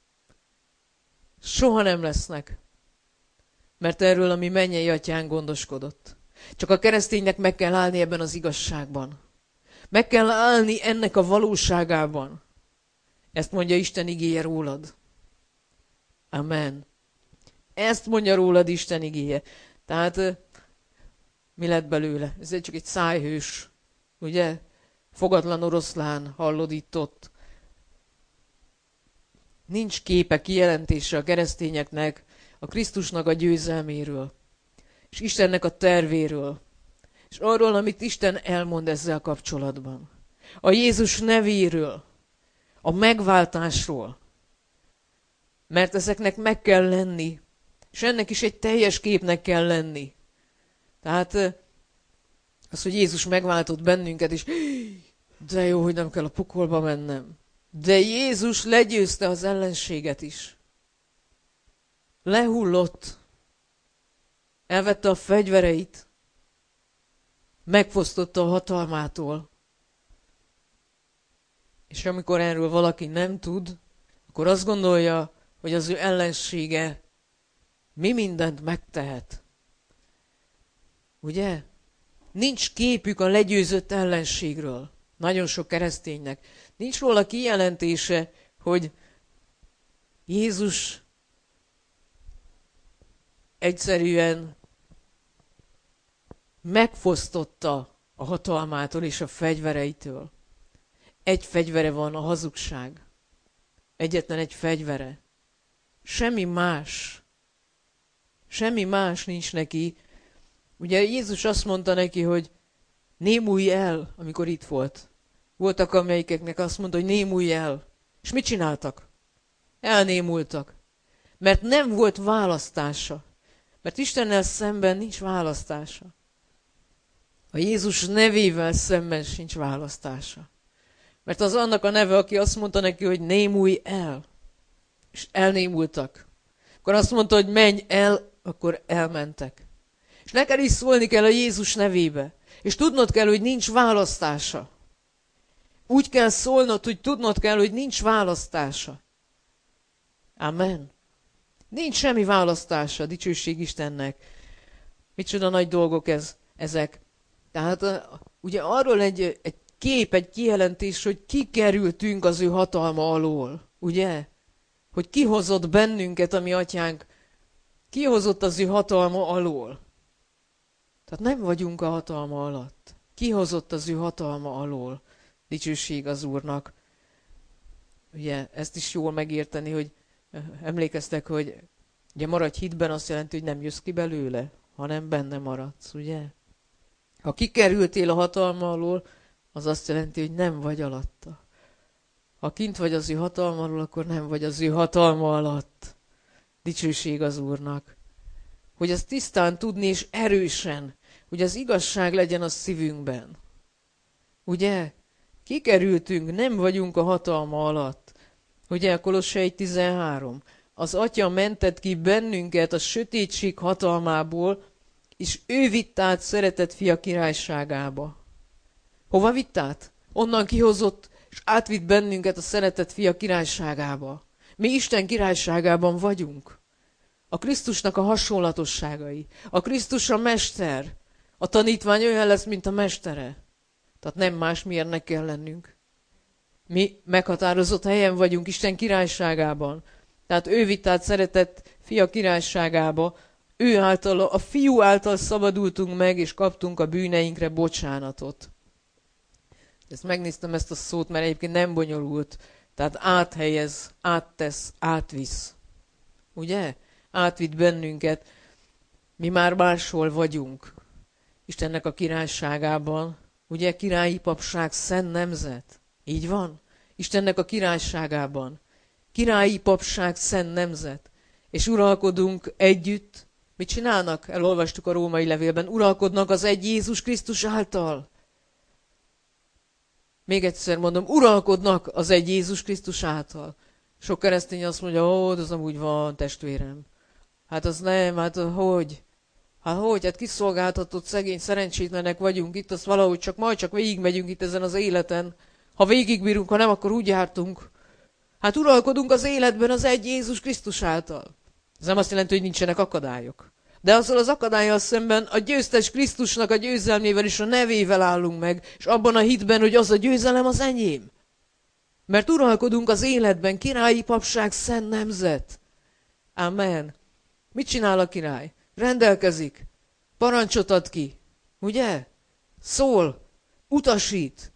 Soha nem lesznek. Mert erről a mi mennyei atyánk gondoskodott. Csak a kereszténynek meg kell állni ebben az igazságban. Meg kell állni ennek a valóságában. Ezt mondja Isten igéje rólad. Amen. Ezt mondja rólad Isten igéje. Tehát mi lett belőle? Ez csak egy szájhős, ugye? Fogatlan oroszlán, hallod itt-ott. Nincs képe, kijelentése a keresztényeknek a Krisztusnak a győzelméről, és Istennek a tervéről, és arról, amit Isten elmond ezzel kapcsolatban. A Jézus nevéről, a megváltásról, mert ezeknek meg kell lenni, és ennek is egy teljes képnek kell lenni. Tehát az, hogy Jézus megváltott bennünket, és de jó, hogy nem kell a pokolba mennem. De Jézus legyőzte az ellenséget is. Lehullott. Elvette a fegyvereit. Megfosztotta a hatalmától. És amikor erről valaki nem tud, akkor azt gondolja, hogy az ő ellensége mi mindent megtehet. Ugye? Nincs képük a legyőzött ellenségről. Nagyon sok kereszténynek. Nincs róla kijelentése, hogy Jézus egyszerűen megfosztotta a hatalmától és a fegyvereitől. Egy fegyvere van, a hazugság. Egyetlen egy fegyvere. Semmi más. Semmi más nincs neki. Ugye Jézus azt mondta neki, hogy némulj el, amikor itt volt. Voltak, amelyikeknek azt mondta, hogy némulj el. És mit csináltak? Elnémultak. Mert nem volt választása. Mert Istennel szemben nincs választása. A Jézus nevével szemben sincs választása. Mert az annak a neve, aki azt mondta neki, hogy némulj el. És elnémultak. Akkor azt mondta, hogy menj el, akkor elmentek. És neked is szólni kell a Jézus nevébe. És tudnod kell, hogy nincs választása. Úgy kell szólnod, hogy tudnod kell, hogy nincs választása. Amen. Nincs semmi választása, dicsőség Istennek. Micsoda nagy dolgok ez, ezek. Tehát ugye arról egy, egy kép, egy kijelentés, hogy kikerültünk az ő hatalma alól. Ugye? Hogy kihozott bennünket, a mi atyánk, kihozott az ő hatalma alól. Tehát nem vagyunk a hatalma alatt. kihozott az ő hatalma alól. Dicsőség az Úrnak. Ugye ezt is jól megérteni, hogy emlékeztek, hogy ugye maradj hitben azt jelenti, hogy nem jössz ki belőle, hanem benne maradsz, ugye? Ha kikerültél a hatalma alól, az azt jelenti, hogy nem vagy alatta. Ha kint vagy az ő hatalma alól, akkor nem vagy az ő hatalma alatt. Dicsőség az Úrnak. Hogy ezt tisztán tudni és erősen, hogy az igazság legyen a szívünkben. Ugye? Kikerültünk, nem vagyunk a hatalma alatt. Ugye a Kolossai tizenhárom. Az Atya mentett ki bennünket a sötétség hatalmából, és ő vitt át szeretett fia királyságába. Hova vitt át? Onnan kihozott, és átvitt bennünket a szeretett fia királyságába. Mi Isten királyságában vagyunk. A Krisztusnak a hasonlatosságai. A Krisztus a mester. A tanítvány olyan lesz, mint a mestere. Tehát nem másmilyennek kell lennünk. Mi meghatározott helyen vagyunk Isten királyságában. Tehát ő vitt át szeretett fia királyságába. Ő által, a fiú által szabadultunk meg, és kaptunk a bűneinkre bocsánatot. Ezt megnéztem ezt a szót, mert egyébként nem bonyolult. Tehát áthelyez, áttesz, átvisz. Ugye? Átvitt bennünket. Mi már máshol vagyunk. Istennek a királyságában. Ugye? Királyi papság, szent nemzet. Így van? Istennek a királyságában. Királyi papság, szent nemzet. És uralkodunk együtt. Mit csinálnak? Elolvastuk a római levélben. Uralkodnak az egy Jézus Krisztus által. Még egyszer mondom, uralkodnak az egy Jézus Krisztus által. Sok keresztény azt mondja, ó, az amúgy van, testvérem. Hát az nem, hát hogy? Hát hogy? Hát kiszolgáltatott szegény szerencsétlenek vagyunk itt, azt valahogy csak majd csak végigmegyünk itt ezen az életen. Ha végigbírunk, ha nem, akkor úgy jártunk. Hát uralkodunk az életben az egy Jézus Krisztus által. Ez nem azt jelenti, hogy nincsenek akadályok. De azzal az akadállyal szemben a győztes Krisztusnak a győzelmével és a nevével állunk meg, és abban a hitben, hogy az a győzelem az enyém. Mert uralkodunk az életben, királyi papság, szent nemzet. Amen. Mit csinál a király? Rendelkezik. Parancsot ad ki. Ugye? Szól. Utasít.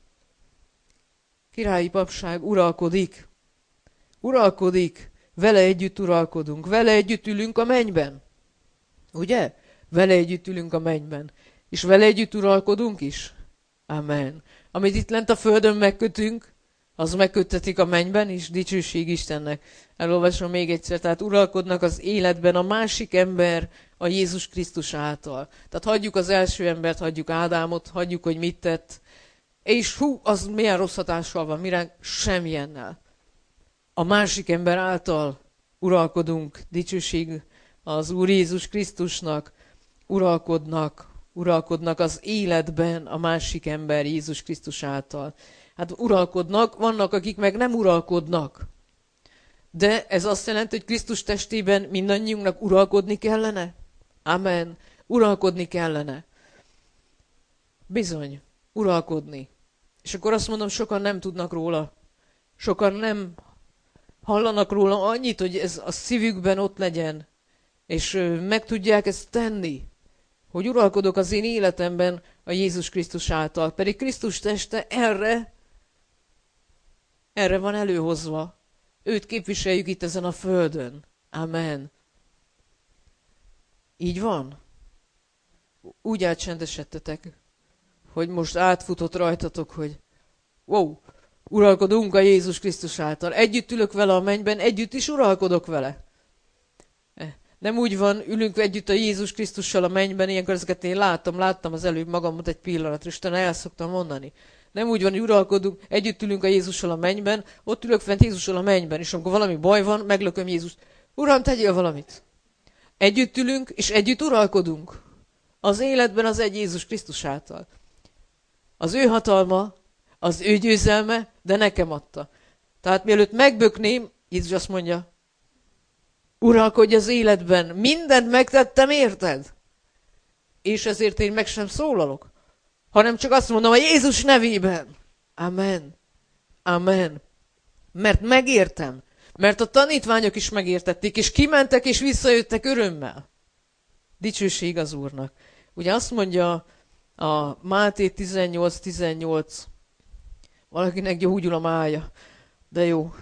Királyi papság uralkodik. Uralkodik. Vele együtt uralkodunk. Vele együtt ülünk a mennyben. Ugye? Vele együtt ülünk a mennyben. És vele együtt uralkodunk is. Amen. Amit itt lent a földön megkötünk, az megköttetik a mennyben is. Dicsőség Istennek. Elolvasom még egyszer. Tehát uralkodnak az életben a másik ember a Jézus Krisztus által. Tehát hagyjuk az első embert, hagyjuk Ádámot, hagyjuk, hogy mit tett. És hú, az milyen rossz hatással van, mire? Semmilyennel. A másik ember által uralkodunk. Dicsőség az Úr Jézus Krisztusnak. Uralkodnak, uralkodnak az életben a másik ember Jézus Krisztus által. Hát uralkodnak, vannak, akik meg nem uralkodnak. De ez azt jelenti, hogy Krisztus testében mindannyiunknak uralkodni kellene? Amen. Uralkodni kellene. Bizony, uralkodni. És akkor azt mondom, sokan nem tudnak róla. Sokan nem hallanak róla annyit, hogy ez a szívükben ott legyen. És meg tudják ezt tenni. Hogy uralkodok az én életemben a Jézus Krisztus által. Pedig Krisztus teste erre, erre van előhozva. Őt képviseljük itt ezen a földön. Amen. Így van? Úgy átcsendesedtetek, hogy most átfutott rajtatok, hogy wow, uralkodunk a Jézus Krisztus által. Együtt ülök vele a mennyben, együtt is uralkodok vele. Nem úgy van, ülünk együtt a Jézus Krisztussal a mennyben, ilyenkor ezeket én láttam, láttam az előbb magamot egy pillanatra, és utána el szoktam mondani. Nem úgy van, hogy uralkodunk, együtt ülünk a Jézussal a mennyben, ott ülök fent Jézussal a mennyben, és amikor valami baj van, meglököm Jézust. Uram, tegyél valamit! Együtt ülünk, és együtt uralkodunk. Az életben az egy Jézus Krisztus által. Az ő hatalma, az ő győzelme, de nekem adta. Tehát mielőtt megbökném, Jézus azt mondja, uralkodj az életben, mindent megtettem, érted? És ezért én meg sem szólalok, hanem csak azt mondom a Jézus nevében. Amen. Amen. Mert megértem. Mert a tanítványok is megértették, és kimentek, és visszajöttek örömmel. Dicsőség az Úrnak. Ugye azt mondja A Máté tizennyolc tizennyolc. Valakinek gyógyul a mája. De jó.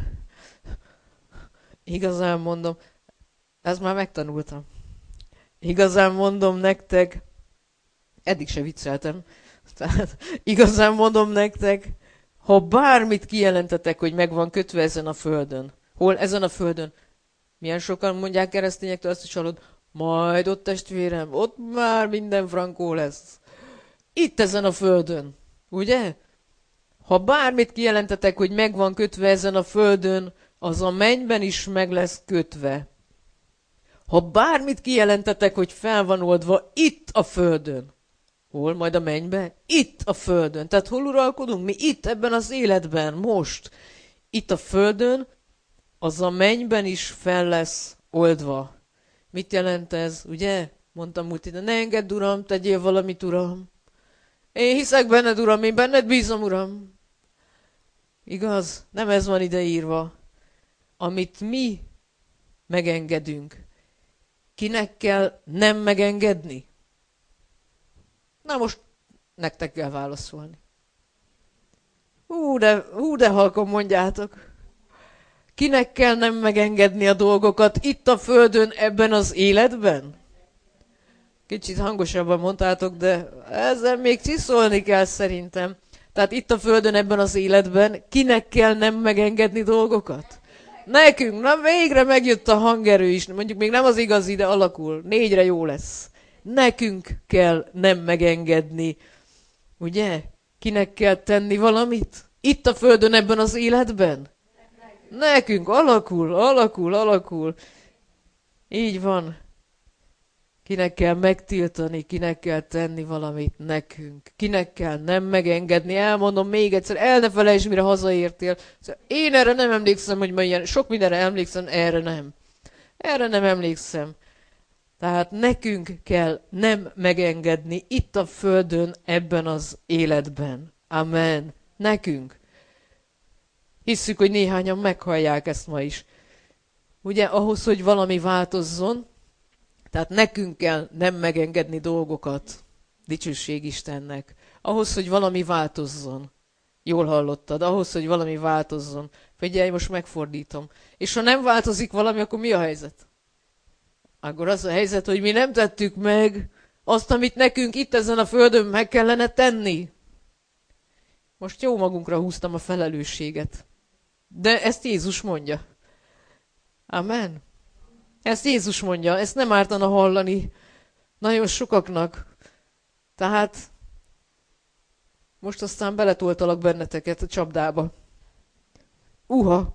Igazán mondom, ezt már megtanultam. Igazán mondom nektek, eddig se vicceltem, tehát igazán mondom nektek, ha bármit kijelentetek, hogy meg van kötve ezen a földön. Hol? Ezen a földön. Milyen sokan mondják keresztényektől azt is hallod, majd ott testvérem, ott már minden frankó lesz. Itt ezen a földön. Ugye? Ha bármit kijelentetek, hogy meg van kötve ezen a földön, az a mennyben is meg lesz kötve. Ha bármit kijelentetek, hogy fel van oldva itt a földön. Hol? Majd a mennyben? Itt a földön. Tehát hol uralkodunk? Mi itt, ebben az életben, most. Itt a földön, az a mennyben is fel lesz oldva. Mit jelent ez? Ugye? Mondtam múlt ide, ne engedd, Uram, tegyél valamit, Uram. Én hiszek benned, Uram, én benned bízom, Uram. Igaz? Nem ez van ide írva. Amit mi megengedünk. Kinek kell nem megengedni? Na most nektek kell válaszolni. Hú, de, hú, de halkan mondjátok. Kinek kell nem megengedni a dolgokat itt a földön, ebben az életben? Kicsit hangosabban mondtátok, de ezzel még csiszolni kell szerintem. Tehát itt a földön, ebben az életben kinek kell nem megengedni dolgokat? Nekünk, na végre megjött a hangerő is. Mondjuk még nem az igazi, de alakul. Négyre jó lesz. Nekünk kell nem megengedni. Ugye? Kinek kell tenni valamit? Itt a földön, ebben az életben? Nekünk. Alakul, alakul, alakul. Így van. Kinek kell megtiltani, kinek kell tenni valamit? Nekünk. Kinek kell nem megengedni? Elmondom még egyszer, el ne felejtsd, mire hazaértél. Én erre nem emlékszem, hogy ma ilyen, sok mindenre emlékszem, erre nem. Erre nem emlékszem. Tehát nekünk kell nem megengedni itt a földön, ebben az életben. Amen. Nekünk. Hisszük, hogy néhányan meghallják ezt ma is. Ugye ahhoz, hogy valami változzon, tehát nekünk kell nem megengedni dolgokat. Dicsőség Istennek. Ahhoz, hogy valami változzon. Jól hallottad. Ahhoz, hogy valami változzon. Figyelj, most megfordítom. És ha nem változik valami, akkor mi a helyzet? Akkor az a helyzet, hogy mi nem tettük meg azt, amit nekünk itt ezen a földön meg kellene tenni. Most jó magunkra húztam a felelősséget. De ezt Jézus mondja. Amen. Ezt Jézus mondja, ezt nem ártana hallani nagyon sokaknak. Tehát most aztán beletoltalak benneteket a csapdába. Uha!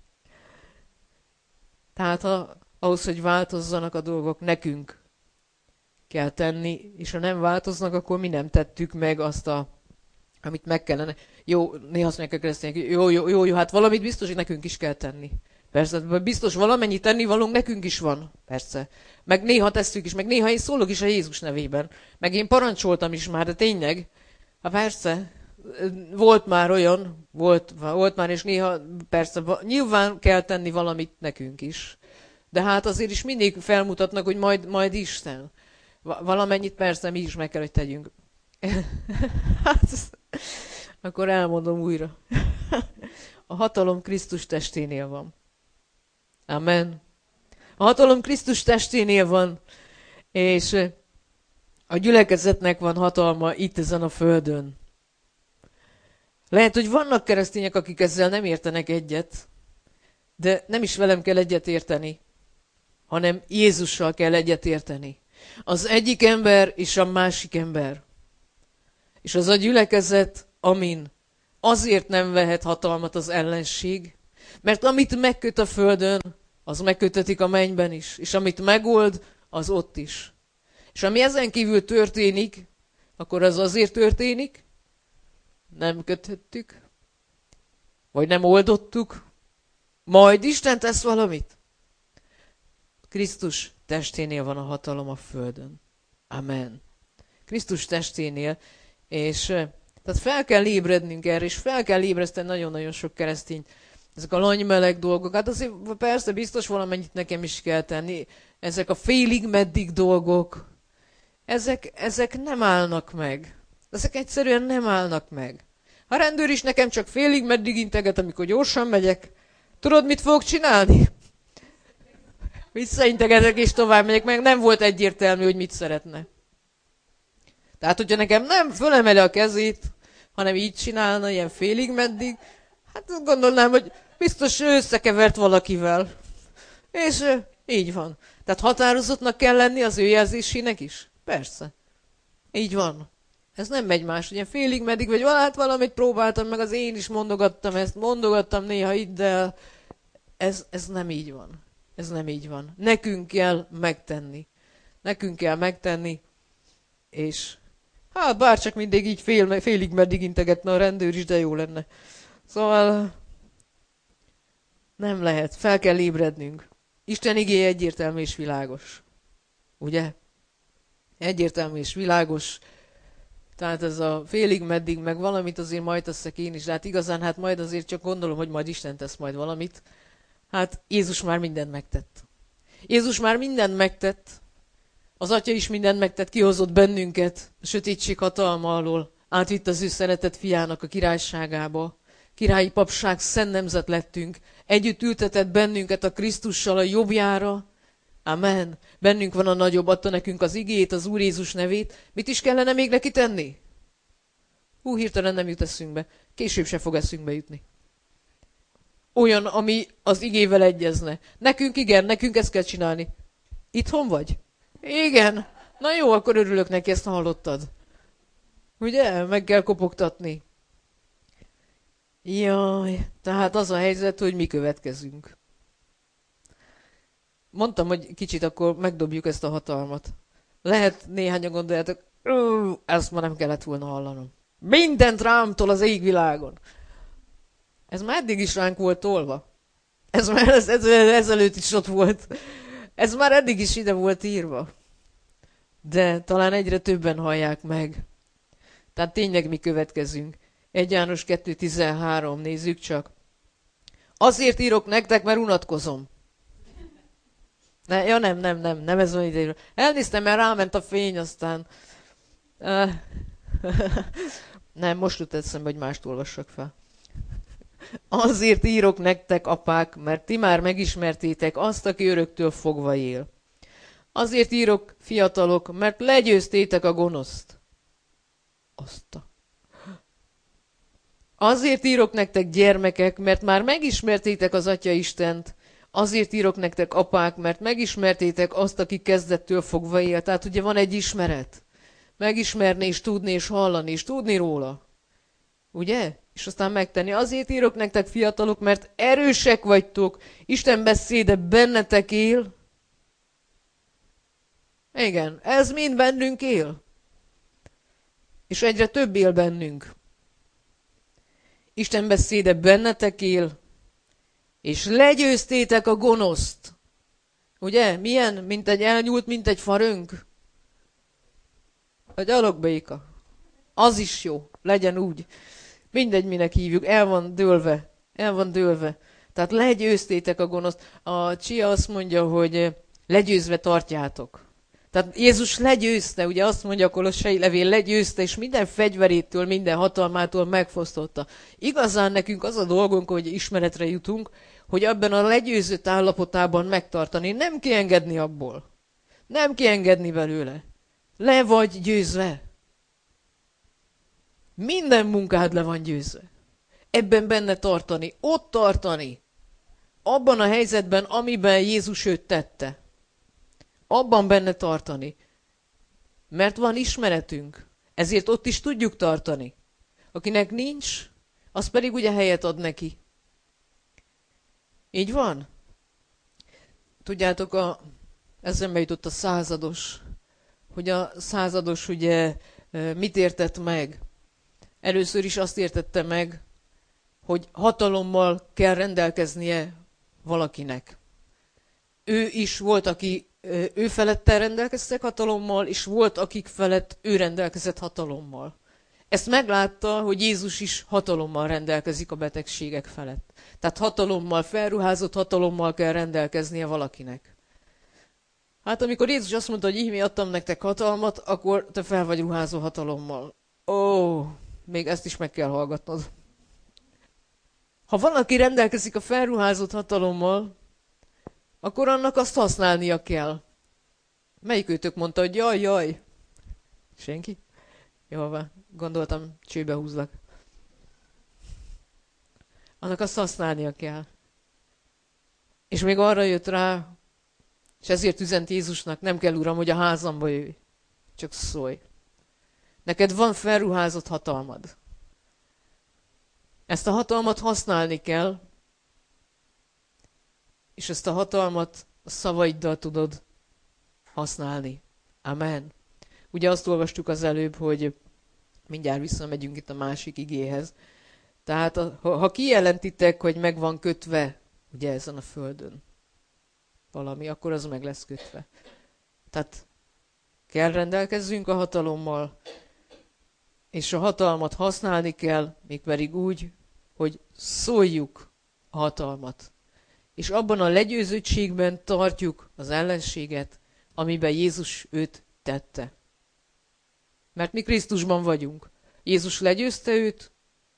Tehát ha, ahhoz, hogy változzanak a dolgok, nekünk kell tenni, és ha nem változnak, akkor mi nem tettük meg azt, a, amit meg kellene. Jó, néha azt mondják a keresztények, jó, jó, jó, jó, hát valamit biztos, hogy nekünk is kell tenni. Persze, biztos valamennyi tennivalónk nekünk is van. Persze. Meg néha tesszük is, meg néha én szólok is a Jézus nevében. Meg én parancsoltam is már, de tényleg. Hát persze, volt már olyan, volt, volt már, és néha persze, nyilván kell tenni valamit nekünk is. De hát azért is mindig felmutatnak, hogy majd, majd Isten. Valamennyit persze mi is meg kell, hogy tegyünk. Hát, akkor elmondom újra. A hatalom Krisztus testénél van. Amen. A hatalom Krisztus testénél van, és a gyülekezetnek van hatalma itt ezen a földön. Lehet, hogy vannak keresztények, akik ezzel nem értenek egyet, de nem is velem kell egyet érteni, hanem Jézussal kell egyet érteni. Az egyik ember és a másik ember. És az a gyülekezet, amin azért nem vehet hatalmat az ellenség, mert amit megköt a földön, az megkötetik a mennyben is. És amit megold, az ott is. És ami ezen kívül történik, akkor az azért történik, nem kötöttük, vagy nem oldottuk, majd Isten tesz valamit. Krisztus testénél van a hatalom a földön. Amen. Krisztus testénél, és tehát fel kell ébrednünk erre, és fel kell ébreszteni nagyon-nagyon sok keresztényt. Ezek a lanymeleg dolgok, hát azért persze biztos valamennyit nekem is kell tenni. Ezek a félig meddig dolgok, Ezek, ezek nem állnak meg. Ezek egyszerűen nem állnak meg. A rendőr is nekem csak félig meddig integet, amikor gyorsan megyek. Tudod, mit fogok csinálni? Visszaintegetek és tovább megyek, meg nem volt egyértelmű, hogy mit szeretne. Tehát, hogyha nekem nem fölemeli a kezét, hanem így csinálna, ilyen félig meddig, hát gondolnám, hogy biztos ő összekevert valakivel. És így van. Tehát határozottnak kell lenni az ő jelzésének is? Persze. Így van. Ez nem megy más. Ugye félig meddig, vagy hát valamit próbáltam, meg az én is mondogattam ezt, mondogattam néha itt, de ez, ez nem így van. Ez nem így van. Nekünk kell megtenni. Nekünk kell megtenni, és hát bárcsak mindig így fél, félig meddig integetne a rendőr is, de jó lenne. Szóval nem lehet. Fel kell ébrednünk. Isten igéje egyértelmű és világos. Ugye? Egyértelmű és világos. Tehát ez a félig meddig, meg valamit azért majd teszek én is. De hát igazán, hát majd azért csak gondolom, hogy majd Isten tesz majd valamit. Hát Jézus már mindent megtett. Jézus már mindent megtett. Az Atya is mindent megtett, kihozott bennünket a sötétség hatalma alól. Átvitt az ő szeretett fiának a királyságába. Királyi papság, szent nemzet lettünk. Együtt ültetett bennünket a Krisztussal a jobbjára. Amen. Bennünk van a nagyobb, adta nekünk az igét, az Úr Jézus nevét. Mit is kellene még neki tenni? Hú, hirtelen nem jut eszünkbe. Később se fog eszünkbe jutni. Olyan, ami az igével egyezne. Nekünk igen, nekünk ezt kell csinálni. Itthon vagy? Igen. Na jó, akkor örülök neki, ezt hallottad. Ugye? Meg kell kopogtatni. Jaj, tehát az a helyzet, hogy mi következünk. Mondtam, hogy kicsit akkor megdobjuk ezt a hatalmat. Lehet néhányan gondoljátok, ezt ma nem kellett volna hallanom. Mindent rámtól az égvilágon. Ez már eddig is ránk volt tolva. Ez már ez, ez, ezelőtt is ott volt. Ez már eddig is ide volt írva. De talán egyre többen hallják meg. Tehát tényleg mi következünk. egy János kettő tizenhárom, nézzük csak. Azért írok nektek, mert unatkozom. Ne, ja nem, nem, nem, nem ez van ide. Elnéztem, mert ráment a fény, aztán... nem, most jut eszembe, hogy mást olvassak fel. Azért írok nektek, apák, mert ti már megismertétek azt, aki öröktől fogva él. Azért írok, fiatalok, mert legyőztétek a gonoszt. Azt a... Azért írok nektek, gyermekek, mert már megismertétek az Atya Istent. Azért írok nektek, apák, mert megismertétek azt, aki kezdettől fogva él. Tehát ugye van egy ismeret. Megismerni és tudni és hallani és tudni róla. Ugye? És aztán megtenni. Azért írok nektek, fiatalok, mert erősek vagytok. Isten beszéde bennetek él. Igen, ez mind bennünk él. És egyre több él bennünk. Isten beszéde bennetek él, és legyőztétek a gonoszt. Ugye? Milyen? Mint egy elnyúlt, mint egy farönk? Vagy alakbéka. Az is jó. Legyen úgy. Mindegy, minek hívjuk. El van dőlve. El van dőlve. Tehát legyőztétek a gonoszt. A Csia azt mondja, hogy legyőzve tartjátok. Tehát Jézus legyőzte, ugye azt mondja a Kolossai levél, legyőzte, és minden fegyverétől, minden hatalmától megfosztotta. Igazán nekünk az a dolgunk, hogy ismeretre jutunk, hogy abban a legyőzött állapotában megtartani. Nem kiengedni abból. Nem kiengedni belőle. Le vagy győzve. Minden munkád le van győzve. Ebben benne tartani, ott tartani. Abban a helyzetben, amiben Jézus őt tette. Abban benne tartani. Mert van ismeretünk. Ezért ott is tudjuk tartani. Akinek nincs, az pedig ugye helyet ad neki. Így van? Tudjátok, a, eszembe jutott a százados, hogy a százados ugye mit értett meg? Először is azt értette meg, hogy hatalommal kell rendelkeznie valakinek. Ő is volt, aki ő felette rendelkeztek hatalommal, és volt, akik felett ő rendelkezett hatalommal. Ezt meglátta, hogy Jézus is hatalommal rendelkezik a betegségek felett. Tehát hatalommal, felruházott hatalommal kell rendelkeznie valakinek. Hát amikor Jézus azt mondta, hogy ímé adtam nektek hatalmat, akkor te fel vagy ruházó hatalommal. Ó, még ezt is meg kell hallgatnod. Ha valaki rendelkezik a felruházott hatalommal, akkor annak azt használnia kell. Melyik őtök mondta, hogy jaj, jaj? Senki? Jól van, gondoltam, csőbe húzlak. Annak azt használnia kell. És még arra jött rá, és ezért üzent Jézusnak, nem kell, Uram, hogy a házamba jöjj, csak szólj. Neked van felruházott hatalmad. Ezt a hatalmat használni kell, és ezt a hatalmat a szavaiddal tudod használni. Amen. Ugye azt olvastuk az előbb, hogy mindjárt visszamegyünk itt a másik igéhez. Tehát ha, ha kijelentitek, hogy meg van kötve, ugye ezen a földön valami, akkor az meg lesz kötve. Tehát kell rendelkezzünk a hatalommal, és a hatalmat használni kell, mégpedig úgy, hogy szóljuk a hatalmat. És abban a legyőzöttségben tartjuk az ellenséget, amiben Jézus őt tette. Mert mi Krisztusban vagyunk. Jézus legyőzte őt,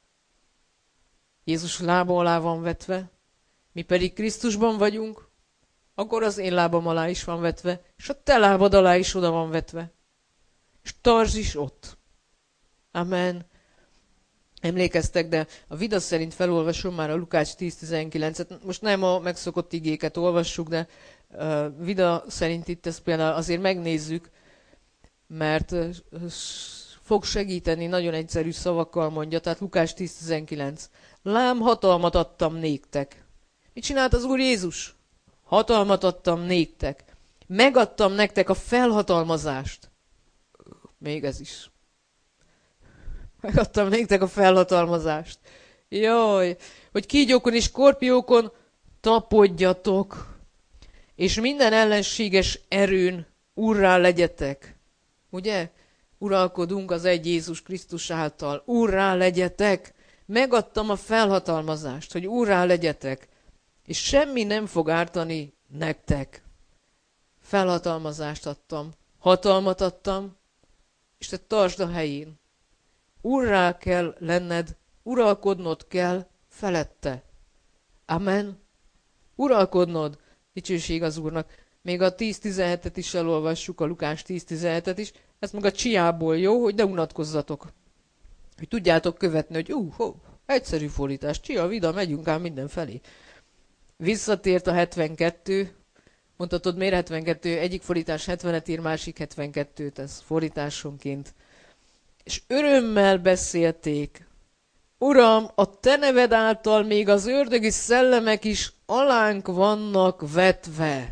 Jézus lába alá van vetve, mi pedig Krisztusban vagyunk, akkor az én lábam alá is van vetve, és a te lábad alá is oda van vetve. És tartsd is ott. Amen. Emlékeztek, de a vida szerint felolvasom már a Lukács tíz tizenkilencet. Most nem a megszokott igéket olvassuk, de uh, vida szerint itt ezt például azért megnézzük, mert uh, fog segíteni, nagyon egyszerű szavakkal mondja, tehát Lukács tíz tizenkilenc. Lám, hatalmat adtam néktek. Mit csinált az Úr Jézus? Hatalmat adtam néktek. Megadtam nektek a felhatalmazást. Még ez is. Megadtam néktek a felhatalmazást. Jaj, hogy kígyókon és skorpiókon tapodjatok, és minden ellenséges erőn urrá legyetek. Ugye? Uralkodunk az egy Jézus Krisztus által. Urrá legyetek. Megadtam a felhatalmazást, hogy urrá legyetek. És semmi nem fog ártani nektek. Felhatalmazást adtam. Hatalmat adtam, és te tartsd a helyén. Urrá kell lenned, uralkodnod kell felette. Amen. Uralkodnod. Dicsőség az Úrnak. Még a tíz tizenhetet is elolvassuk, a Lukás tíz tizenhetet is. Ez meg a csiából jó, hogy ne unatkozzatok. Hogy tudjátok követni, hogy ú, uh, egyszerű fordítás. Csia, vida, megyünk ám mindenfelé. Visszatért a hetvenkettő. Mondhatod, miért hetvenkettő? Egyik fordítás hetvenet ír, másik hetvenkettőt. Ez fordításonként. És örömmel beszélték. Uram, a te neved által még az ördögi szellemek is alánk vannak vetve.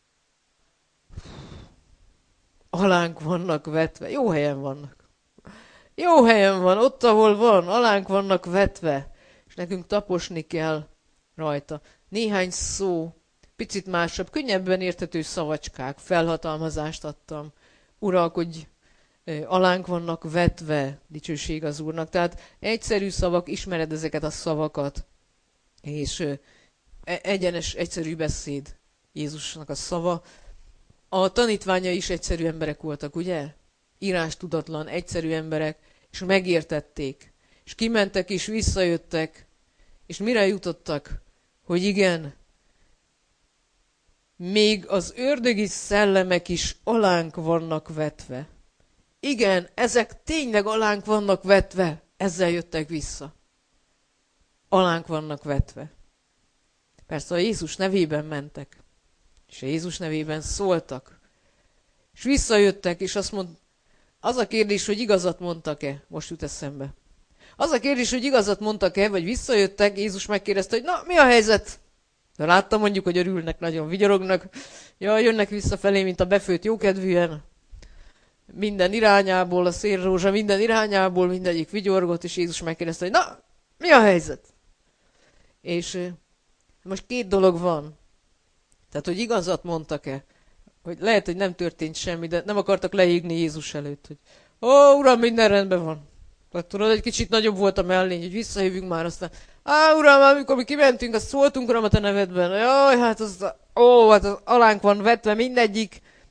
Alánk vannak vetve. Jó helyen vannak. Jó helyen van, ott, ahol van, alánk vannak vetve. És nekünk taposni kell rajta. Néhány szó, picit másabb, könnyebben érthető szavacskák, felhatalmazást adtam. Uralkodj, alánk vannak vetve, dicsőség az Úrnak. Tehát egyszerű szavak, ismered ezeket a szavakat, és egyenes, egyszerű beszéd Jézusnak a szava. A tanítványai is egyszerű emberek voltak, ugye? Írástudatlan, egyszerű emberek, és megértették. És kimentek és visszajöttek, és mire jutottak? Hogy igen, még az ördögi szellemek is alánk vannak vetve. Igen, ezek tényleg alánk vannak vetve. Ezzel jöttek vissza. Alánk vannak vetve. Persze a Jézus nevében mentek. És a Jézus nevében szóltak. És visszajöttek, és azt mond, az a kérdés, hogy igazat mondtak-e? Most jut eszembe. Az a kérdés, hogy igazat mondtak-e, vagy visszajöttek, Jézus megkérdezte, hogy na, mi a helyzet? De láttam mondjuk, hogy örülnek, nagyon vigyorognak. Jaj, jönnek visszafelé, mint a befőtt jókedvűen. Minden irányából, a szélrózsa minden irányából, mindegyik vigyorgott, és Jézus megkérdezte, hogy na, mi a helyzet? És most két dolog van. Tehát, hogy igazat mondtak-e? Hogy lehet, hogy nem történt semmi, de nem akartak leégni Jézus előtt, hogy ó, Uram, minden rendben van. Tehát tudod, egy kicsit nagyobb volt a mellény, hogy visszahívjunk már, aztán á, Uram, amikor mi kimentünk, azt szóltunk, Uram, a te nevedben. Jaj, hát az, ó, hát az alánk van vetve mindegyik.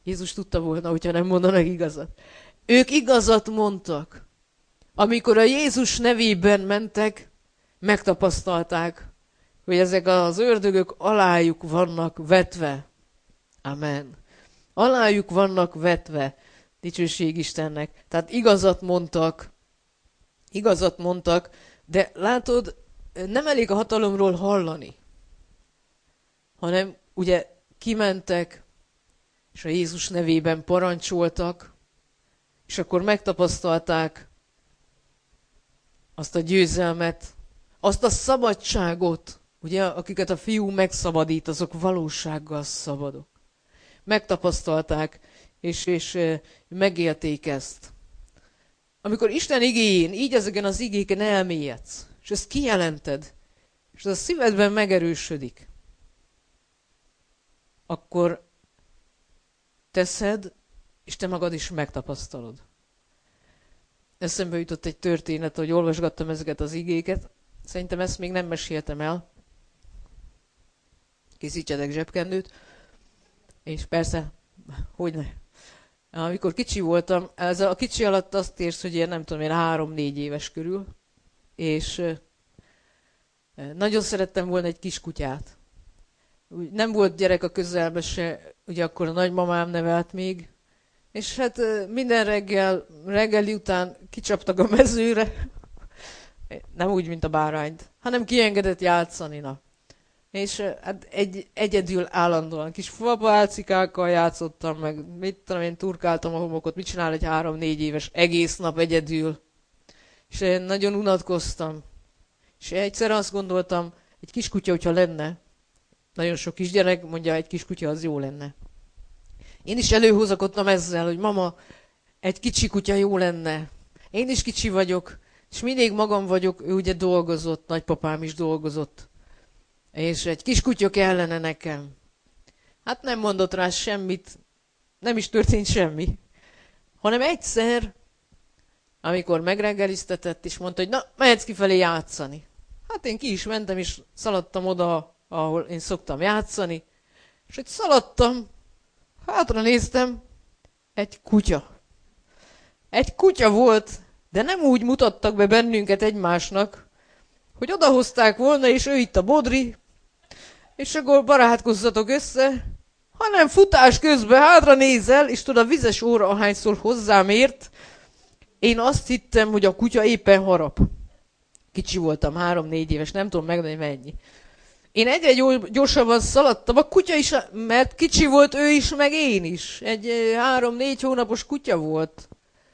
Jézus tudta volna, hogyha nem mondanak igazat. Ők igazat mondtak. Amikor a Jézus nevében mentek, megtapasztalták, hogy ezek az ördögök alájuk vannak vetve. Amen. Alájuk vannak vetve. Dicsőség Istennek. Tehát igazat mondtak, igazat mondtak, de látod, nem elég a hatalomról hallani, hanem ugye kimentek, és a Jézus nevében parancsoltak, és akkor megtapasztalták azt a győzelmet, azt a szabadságot, ugye, akiket a Fiú megszabadít, azok valósággal szabadok. Megtapasztalták, és, és megélték ezt. Amikor Isten igéjén, így ezeken az igéken elmélyedsz, és ezt kijelented, és ez a szívedben megerősödik, akkor teszed, és te magad is megtapasztalod. Eszembe jutott egy történet, hogy olvasgattam ezeket az igéket. Szerintem ezt még nem meséltem el. Készítsetek zsebkendőt. És persze, hogyne. Amikor kicsi voltam, ez a kicsi alatt azt érsz, hogy ilyen nem tudom, én három-négy éves körül, és nagyon szerettem volna egy kis kutyát. Nem volt gyerek a közelben se, ugye akkor a nagymamám nevelt még, és hát minden reggel, reggeli után kicsaptak a mezőre, nem úgy, mint a bárányt, hanem kiengedett játszani, na. És hát egy, egyedül állandóan kis fapálcikákkal játszottam, meg mit tudom én, turkáltam a homokot, mit csinál egy három-négy éves egész nap egyedül. És én nagyon unatkoztam. És egyszer azt gondoltam, egy kiskutya, hogyha lenne, nagyon sok kisgyerek mondja, egy kiskutya az jó lenne. Én is előhozakodtam ezzel, hogy mama, egy kicsi kutya jó lenne. Én is kicsi vagyok, és mindig magam vagyok, ő ugye dolgozott, nagypapám is dolgozott. És egy kis kutya kellene nekem. Hát nem mondott rá semmit, nem is történt semmi. Hanem egyszer, amikor megreggeliztetett, és mondta, hogy na, mehetsz kifelé játszani. Hát én ki is mentem, és szaladtam oda, ahol én szoktam játszani. És hogy szaladtam, hátra néztem, egy kutya. Egy kutya volt, de nem úgy mutattak be bennünket egymásnak, hogy odahozták volna, és ő itt a bodri, és akkor barátkozzatok össze, hanem futás közben hátra nézel, és tudod, a vizes óra ahányszor hozzám ért, én azt hittem, hogy a kutya éppen harap. Kicsi voltam, három-négy éves, nem tudom megmondani mennyi. Én egyre gyorsabban szaladtam, a kutya is, mert kicsi volt ő is, meg én is. Egy három-négy hónapos kutya volt.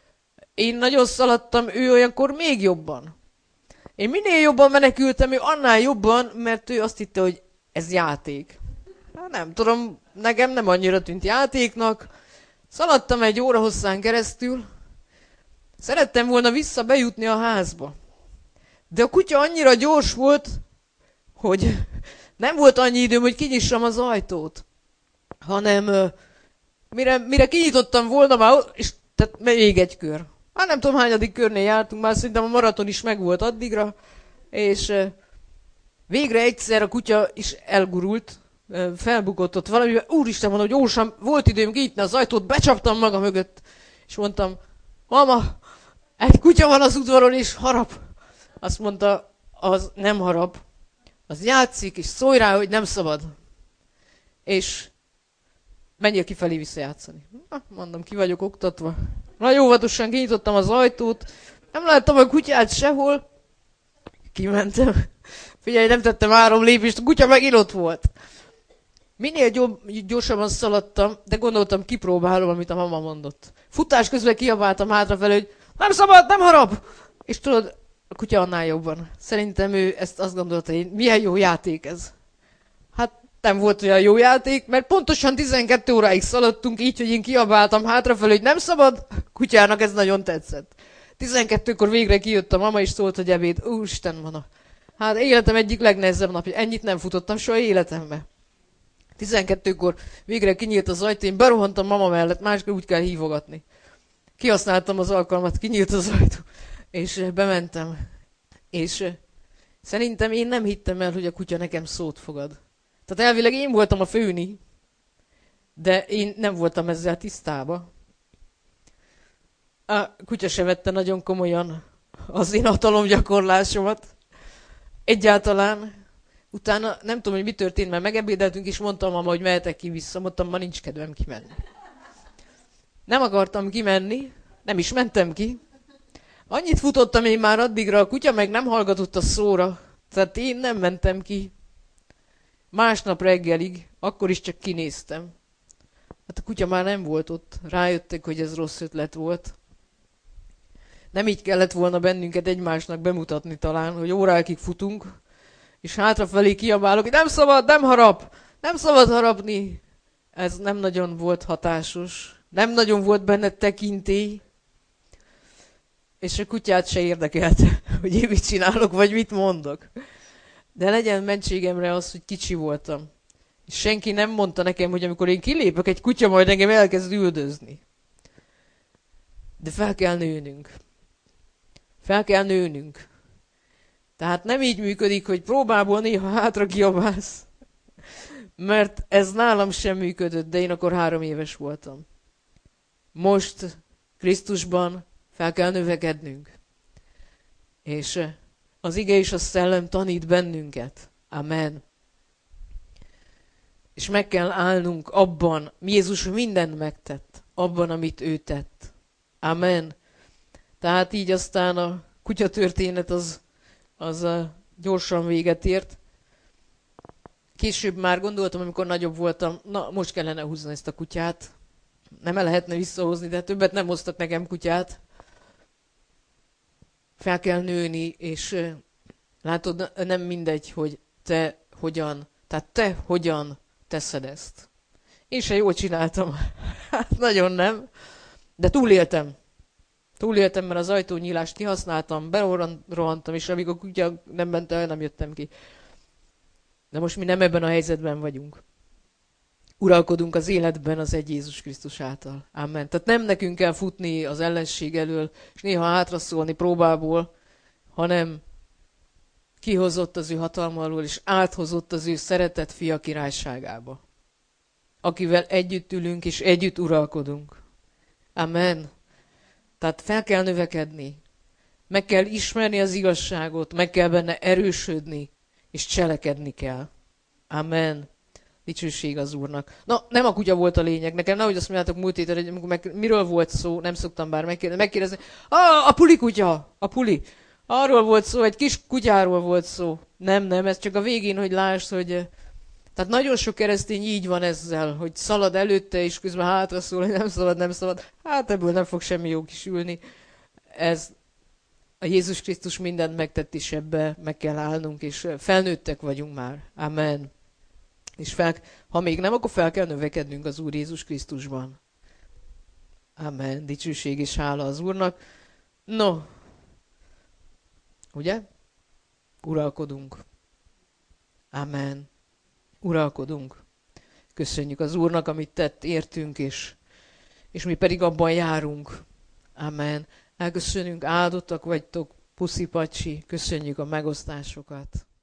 Én nagyon szaladtam, ő olyankor még jobban. Én minél jobban menekültem, ő annál jobban, mert ő azt hitte, hogy ez játék. Hát nem tudom, nekem nem annyira tűnt játéknak. Szaladtam egy óra hosszán keresztül. Szerettem volna vissza bejutni a házba. De a kutya annyira gyors volt, hogy nem volt annyi időm, hogy kinyissam az ajtót. Hanem mire, mire kinyitottam volna már, és tehát még egy kör. Hát nem tudom, hányadik körnél jártunk, már szerintem a maraton is megvolt addigra, és végre egyszer a kutya is elgurult, felbukott ott valamivel, úristen, mondom, hogy gyorsan volt időm kinyitni az ajtót, becsaptam maga mögött, és mondtam, mama, egy kutya van az udvaron, és harap. Azt mondta, az nem harap, az játszik, és szólj rá, hogy nem szabad. És menjél kifelé visszajátszani. Na, mondom, ki vagyok oktatva. Nagyon óvatosan kinyitottam az ajtót, nem láttam a kutyát sehol. Kimentem. Figyelj, nem tettem három lépést, a kutya megint ott volt. Minél gyorsabban szaladtam, de gondoltam, kipróbálom, amit a mama mondott. Futás közben kiabáltam hátrafelé, hogy nem szabad, nem harap! És tudod, a kutya annál jobban. Szerintem ő ezt azt gondolta, hogy milyen jó játék ez. Hát nem volt olyan jó játék, mert pontosan tizenkét óráig szaladtunk így, hogy én kiabáltam hátrafelé, hogy nem szabad. Kutyának ez nagyon tetszett. tizenkettőkor végre kijött a mama, és szólt, hogy ebéd. Úristen, mana. Hát életem egyik legnehezebb napja. Ennyit nem futottam soha életembe. tizenkettőkor végre kinyílt az ajtó, én berohantam mama mellett, máskor úgy kell hívogatni. Kihasználtam az alkalmat, kinyílt az ajtó, és bementem. És szerintem én nem hittem el, hogy a kutya nekem szót fogad. Tehát elvileg én voltam a főni. De én nem voltam ezzel tisztában. A kutya se vette nagyon komolyan az én hatalomgyakorlásomat. Egyáltalán. Utána nem tudom, hogy mi történt, mert megebédeltünk, és mondtam mama, hogy mehetek ki vissza. Mondtam, ma nincs kedvem kimenni. Nem akartam kimenni, nem is mentem ki. Annyit futottam én már addigra, a kutya meg nem hallgatott a szóra. Tehát én nem mentem ki. Másnap reggelig, akkor is csak kinéztem. Hát a kutya már nem volt ott. Rájöttek, hogy ez rossz ötlet volt. Nem így kellett volna bennünket egymásnak bemutatni talán, hogy órákig futunk, és hátrafelé kiabálok, hogy nem szabad, nem harap, nem szabad harapni. Ez nem nagyon volt hatásos. Nem nagyon volt benne tekintély. És a kutyát se érdekelte, hogy én mit csinálok, vagy mit mondok. De legyen mentségemre az, hogy kicsi voltam. És senki nem mondta nekem, hogy amikor én kilépek, egy kutya majd engem elkezd üldözni. De fel kell nőnünk. Fel kell nőnünk. Tehát nem így működik, hogy próbából néha hátra kiabálsz. Mert ez nálam sem működött, de én akkor három éves voltam. Most Krisztusban fel kell növekednünk. És az ige és a szellem tanít bennünket. Amen. És meg kell állnunk abban, Jézus mindent megtett, abban, amit ő tett. Amen. Tehát így aztán a kutyatörténet az, az a gyorsan véget ért. Később már gondoltam, amikor nagyobb voltam, na most kellene húzni ezt a kutyát. Nem el lehetne visszahozni, de többet nem hoztak nekem kutyát. Fel kell nőni, és látod, nem mindegy, hogy te hogyan, tehát te hogyan teszed ezt. Én se jól csináltam. Hát nagyon nem. De túléltem. Túléltem, mert az ajtónyílást kihasználtam, berohantam, és amíg a kutya nem ment el, nem jöttem ki. De most mi nem ebben a helyzetben vagyunk. Uralkodunk az életben az egy Jézus Krisztus által. Amen. Tehát nem nekünk kell futni az ellenség elől, és néha hátraszólni próbából, hanem kihozott az ő hatalma alól, és áthozott az ő szeretett fia királyságába, akivel együtt ülünk, és együtt uralkodunk. Amen. Tehát fel kell növekedni, meg kell ismerni az igazságot, meg kell benne erősödni, és cselekedni kell. Amen. Dicsőség az Úrnak. Na, nem a kutya volt a lényeg. Nekem nehogy azt mondjátok múlt héten, hogy meg, miről volt szó, nem szoktam bár megkérdezni. megkérdezni. Ah, a puli kutya! A puli! Arról volt szó, egy kis kutyáról volt szó. Nem, nem, ez csak a végén, hogy lásd, hogy... Tehát nagyon sok keresztény így van ezzel, hogy szalad előtte, és közben hátra szól, hogy nem szabad, nem szabad. Hát ebből nem fog semmi jó kisülni. Ez a Jézus Krisztus mindent megtett, is ebbe meg kell állnunk, és felnőttek vagyunk már. Amen. És fel, ha még nem, akkor fel kell növekednünk az Úr Jézus Krisztusban. Amen. Dicsőség és hála az Úrnak. No, ugye? Uralkodunk. Amen. Uralkodunk. Köszönjük az Úrnak, amit tett, értünk, és, és mi pedig abban járunk. Amen. Elköszönünk, áldottak vagytok, puszi pacsi, köszönjük a megosztásokat.